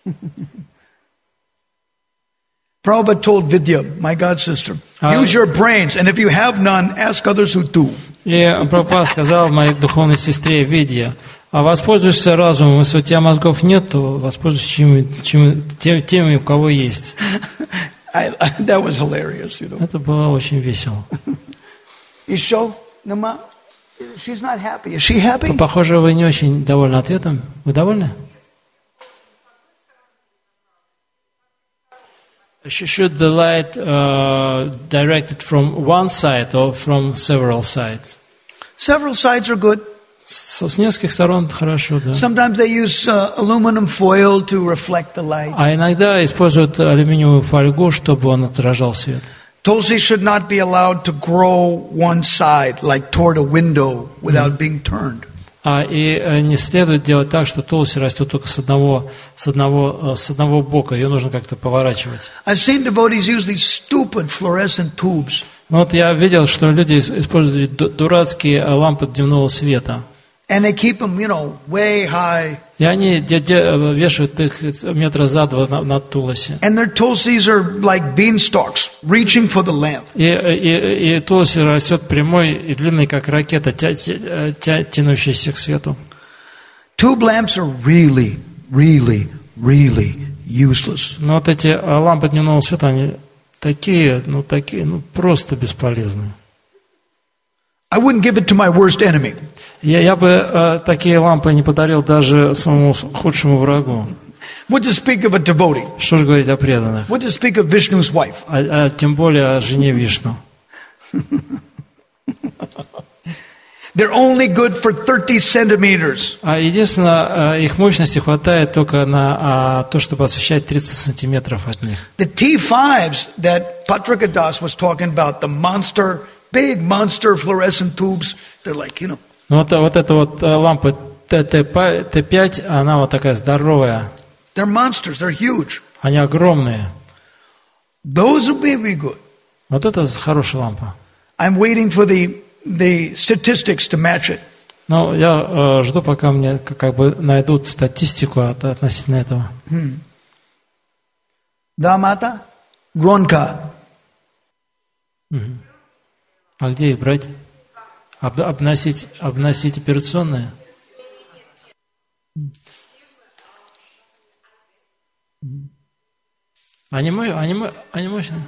Prabhupada told Vidya, my god sister, use your brains, and if you have none, ask others who do. И Прабхупада сказал моей духовной сестре Видье, а воспользуешься разумом, если у тебя мозгов нет, то воспользуйся теми, у кого есть. That was hilarious, you know. Это было очень весело. Isho, Nama, she's not happy. Is she happy? Похоже, вы не очень довольны ответом. Вы довольны? Should the light directed from one side or from several sides? Several sides are good. С нескольких сторон хорошо, да. Sometimes they use aluminum foil to reflect the light. А иногда используют алюминиевую фольгу, чтобы он отражал свет. Tulsi should not be allowed to grow one side, like toward a window, without being turned. И не следует делать так, что тулси растет только с одного бока. Ее нужно как-то поворачивать. I've seen devotees use these stupid fluorescent tubes. Вот я видел, что люди используют дурацкие лампы дневного света. And they keep them, way high. И они вешают их метра за два над тулоси. And their tulsis are like beanstalks, reaching for the lamp. И тулси растет прямой и длинной, как ракета, тянущаяся к свету. Tube lamps are really, really, really useless. Но вот эти лампы дневного света, они такие, просто бесполезные. I wouldn't give it to my worst enemy. Я бы такие лампы не подарил даже самому худшему врагу. What to speak of a devotee? Что же говорить о преданных? What to speak of Vishnu's wife? А тем более о жене Вишну. They're only good for 30 centimeters. А единственное, их мощности хватает только на то, чтобы освещать 30 сантиметров от них. The T5s that Patrikadas was talking about, the big monster fluorescent tubes, they're like, Ну вот эта вот лампа Т5, она вот такая здоровая. They're monsters, they're huge. Они огромные. Those would be good. Вот это хорошая лампа. I'm waiting for the statistics to match it. Но я жду, пока мне как бы найдут статистику относительно этого. Дамата, Гронка. А где их брать? Обносить операционные? Они мощные.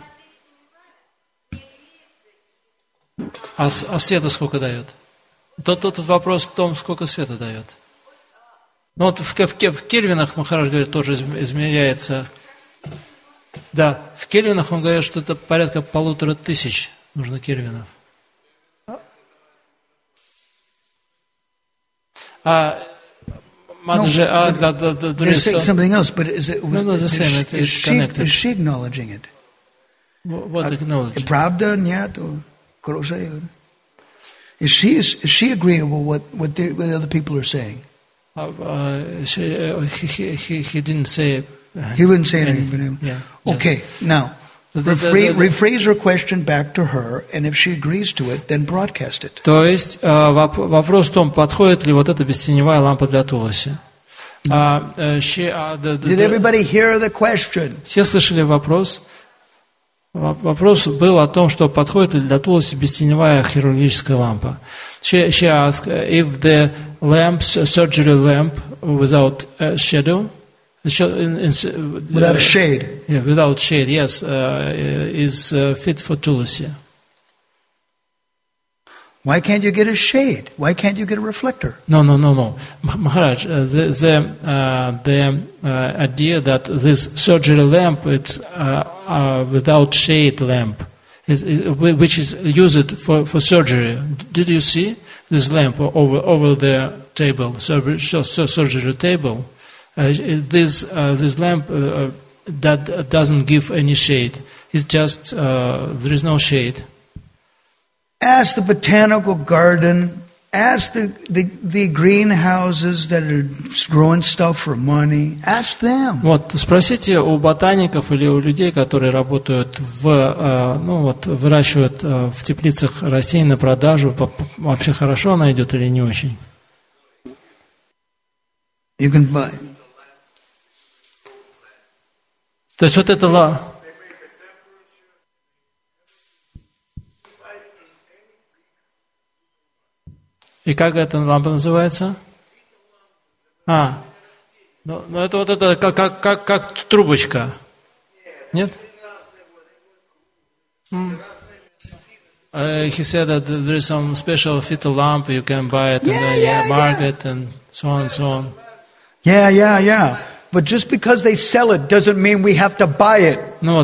А света сколько дает? Тут вопрос в том, сколько света дает. Ну вот в кельвинах, Махарадж говорит, тоже измеряется. Да, в кельвинах он говорит, что это порядка 1500 нужно кельвинов. They're saying something else, but is she acknowledging it? What acknowledging? Правда нет, хорошая. Is she agreeable with the other people are saying? He didn't say. He wouldn't say anything. Yeah, okay, now rephrase her question back to her, and if she agrees to it, then broadcast it. То есть вопрос в том, подходит ли вот эта бестеневая лампа для Туласи. Did everybody hear the question? Все слышали вопрос? Вопрос был о том, что подходит ли для Туласи бестеневая хирургическая лампа. She asked if the lamp, surgery lamp without shadow, without a shade. Yeah, without shade, yes, is fit for Tulasi. Why can't you get a shade? Why can't you get a reflector? No. Maharaj, the idea that this surgery lamp, it's without shade lamp, which is used for surgery. Did you see this lamp over the table, surgery table? This lamp that doesn't give any shade. It's just there is no shade. Ask the botanical garden. Ask the greenhouses that are growing stuff for money. Ask them. Вот спросите у ботаников или у людей, которые работают выращивают в теплицах растения на продажу, вообще хорошо она идет или не очень. You can buy. То есть вот это И как эта лампа называется? Ну это вот это как трубочка. Нет? He said that there is some special fitted lamp, you can buy it in the market and so on and so on. Yeah. But just because they sell it doesn't mean we have to buy it. Но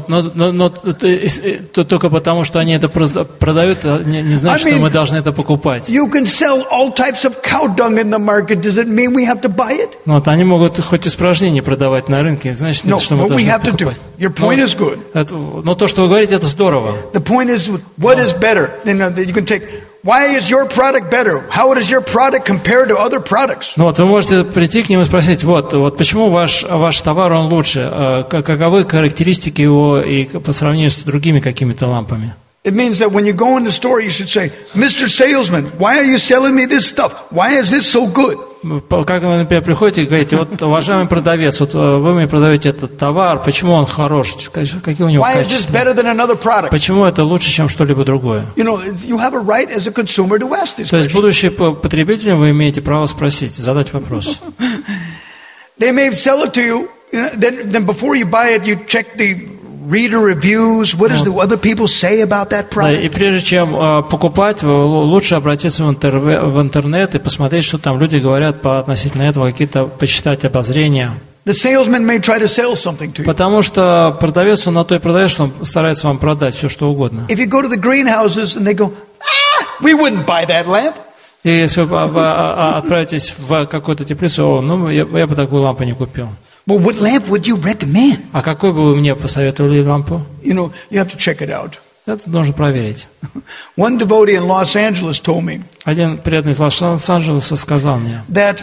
только потому, что они это продают, не значит, что мы должны это покупать. You can sell all types of cow dung in the market. Does it mean we have to buy it? Вот они могут хоть испражнения продавать на рынке, значит, что мы должны покупать. Your point is good. Но то, что вы говорите, это здорово. The point is, what is better? You can take. Why is your product better? How does your product compare to other products? Ну вот вы можете прийти к нему и спросить, вот почему ваш товар он лучше? Каковы характеристики его и по сравнению с другими какими-то лампами? It means that when you go in the store, you should say, Mr. Salesman, why are you selling me this stuff? Why is this so good? Как вы, например, приходите и говорите, вот, уважаемый продавец, вот вы мне продаете этот товар, почему он хорош, какие у него качества? Почему это лучше, чем что-либо другое? You have a right as a consumer to ask this question. То есть, будучи потребителем, вы имеете право спросить, задать вопрос. They may sell it to you, then before you buy it, you check the reader reviews. What does the other people say about that product? И прежде чем покупать, лучше обратиться в интернет и посмотреть, что там люди говорят по относительно этого, какие-то почитать обозрения. The salesman may try to sell something to you. Потому что продавец, он на то и продает, что он старается вам продать все, что угодно. If you go to the greenhouses and they go, we wouldn't buy that lamp. И если вы отправитесь в какую-то теплицу, я бы такую лампу не купил. Well, what lamp would you recommend? А какой бы вы мне посоветовали лампу? You have to check it out. Это нужно проверить. One devotee in Los Angeles told me. Один преданный из Лос-Анджелеса сказал мне. That,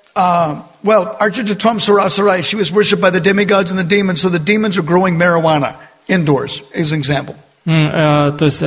Archita Trump Sarasarai, she was worshipped by the demigods and the demons, so the demons are growing marijuana indoors, as an example. То есть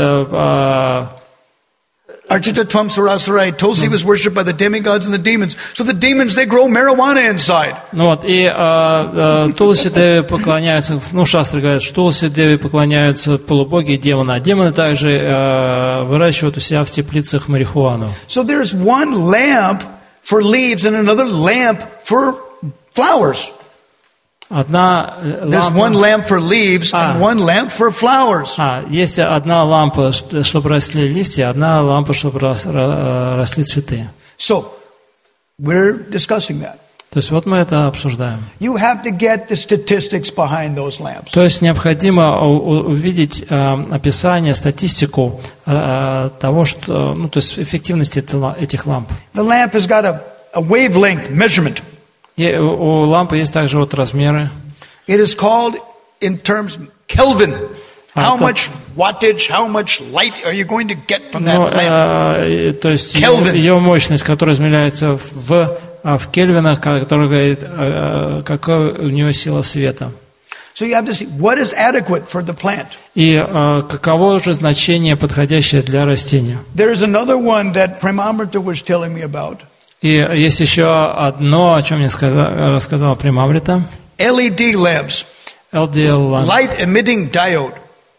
Archita Trump Sarasarai, Tulsi was worshipped by the demigods and the demons. So the demons, they grow marijuana inside. И Тулси Деви поклоняются, шастры говорят, что Тулси Деви поклоняются полубоги и демоны. А демоны также выращивают у себя в теплицах марихуану. So there's one lamp for leaves and another lamp for flowers. Одна There's one лампа... lamp for leaves and one lamp for flowers. Есть одна лампа, чтобы росли листья, одна лампа, чтобы росли цветы. So, we're discussing that. То есть вот мы это обсуждаем. You have to get the statistics behind those lamps. То есть необходимо увидеть описание, статистику того, что, ну, то есть эффективности этих ламп. The lamp has got a wavelength measurement. И у лампы есть также вот размеры. It is called in terms Kelvin. How much wattage, how much light are you going to get from that lamp? То есть ее мощность, которая измеряется в кельвинах, который говорит, какая у нее сила света. So you have to see what is adequate for the plant. И каково же значение, подходящее для растения. There is another one that Premamrita was telling me about. И есть еще одно, о чем мне рассказала Премамрита. LED lamps. LDL lamp. Light emitting diode.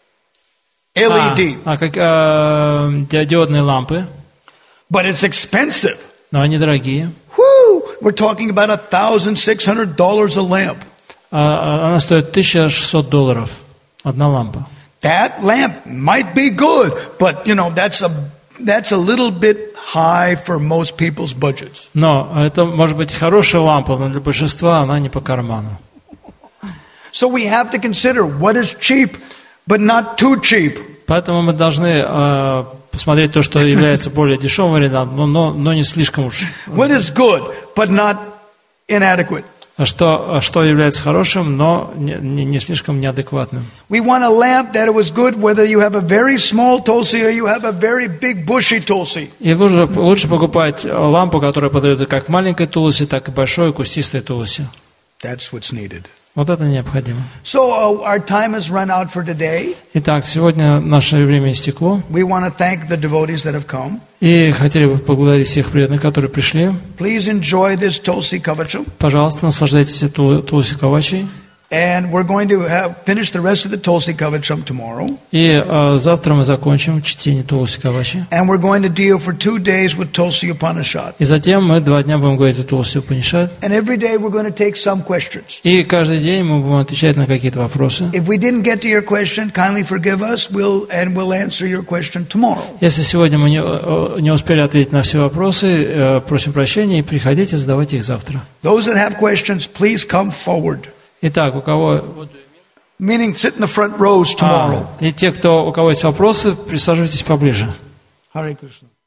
LED. Диодные лампы. But it's expensive. Но они дорогие. Woo! We're talking about $1,600 a lamp. Она стоит $1600. Одна лампа. That lamp might be good, but you know that's a little bit high for most people's budgets. Но это может быть хорошая лампа, но для большинства она не по карману. So we have to consider what is cheap, but not too cheap. Поэтому мы должны посмотреть то, что является более дешевым вариантом, но не слишком уж. What is good, but not inadequate. Что является хорошим, но не слишком неадекватным. We want a lamp that was good whether you have a very small tulsi or you have a very big bushy tulsi. И лучше покупать лампу, которая подойдет как маленькой тулуси, так и большой кустистой тулуси. That's what's needed. Вот это необходимо. So our time has run out for today. Итак, сегодня наше время истекло. We want to thank the devotees that have come. И хотели бы поблагодарить всех преданных, которые пришли. Please enjoy this Tulsi Kavacham. Пожалуйста, наслаждайтесь Тулси Кавачей. And we're going to finish the rest of the Tulsi Kavacham tomorrow. И завтра мы закончим чтение Тулси Кавачи. And we're going to deal for 2 days with Tulsi Upanishad. И затем мы 2 дня будем говорить о Тулси Упанишад. And every day we're going to take some questions. И каждый день мы будем отвечать на какие-то вопросы. If we didn't get to your question, kindly forgive us. We'll answer your question tomorrow. Если сегодня мы не успели ответить на все вопросы, просим прощения и приходите, задавайте их завтра. Those that have questions, please come forward. Итак, у кого... Meaning sit in the front rows tomorrow. И те, у кого есть вопросы, присаживайтесь поближе. Hare Krishna.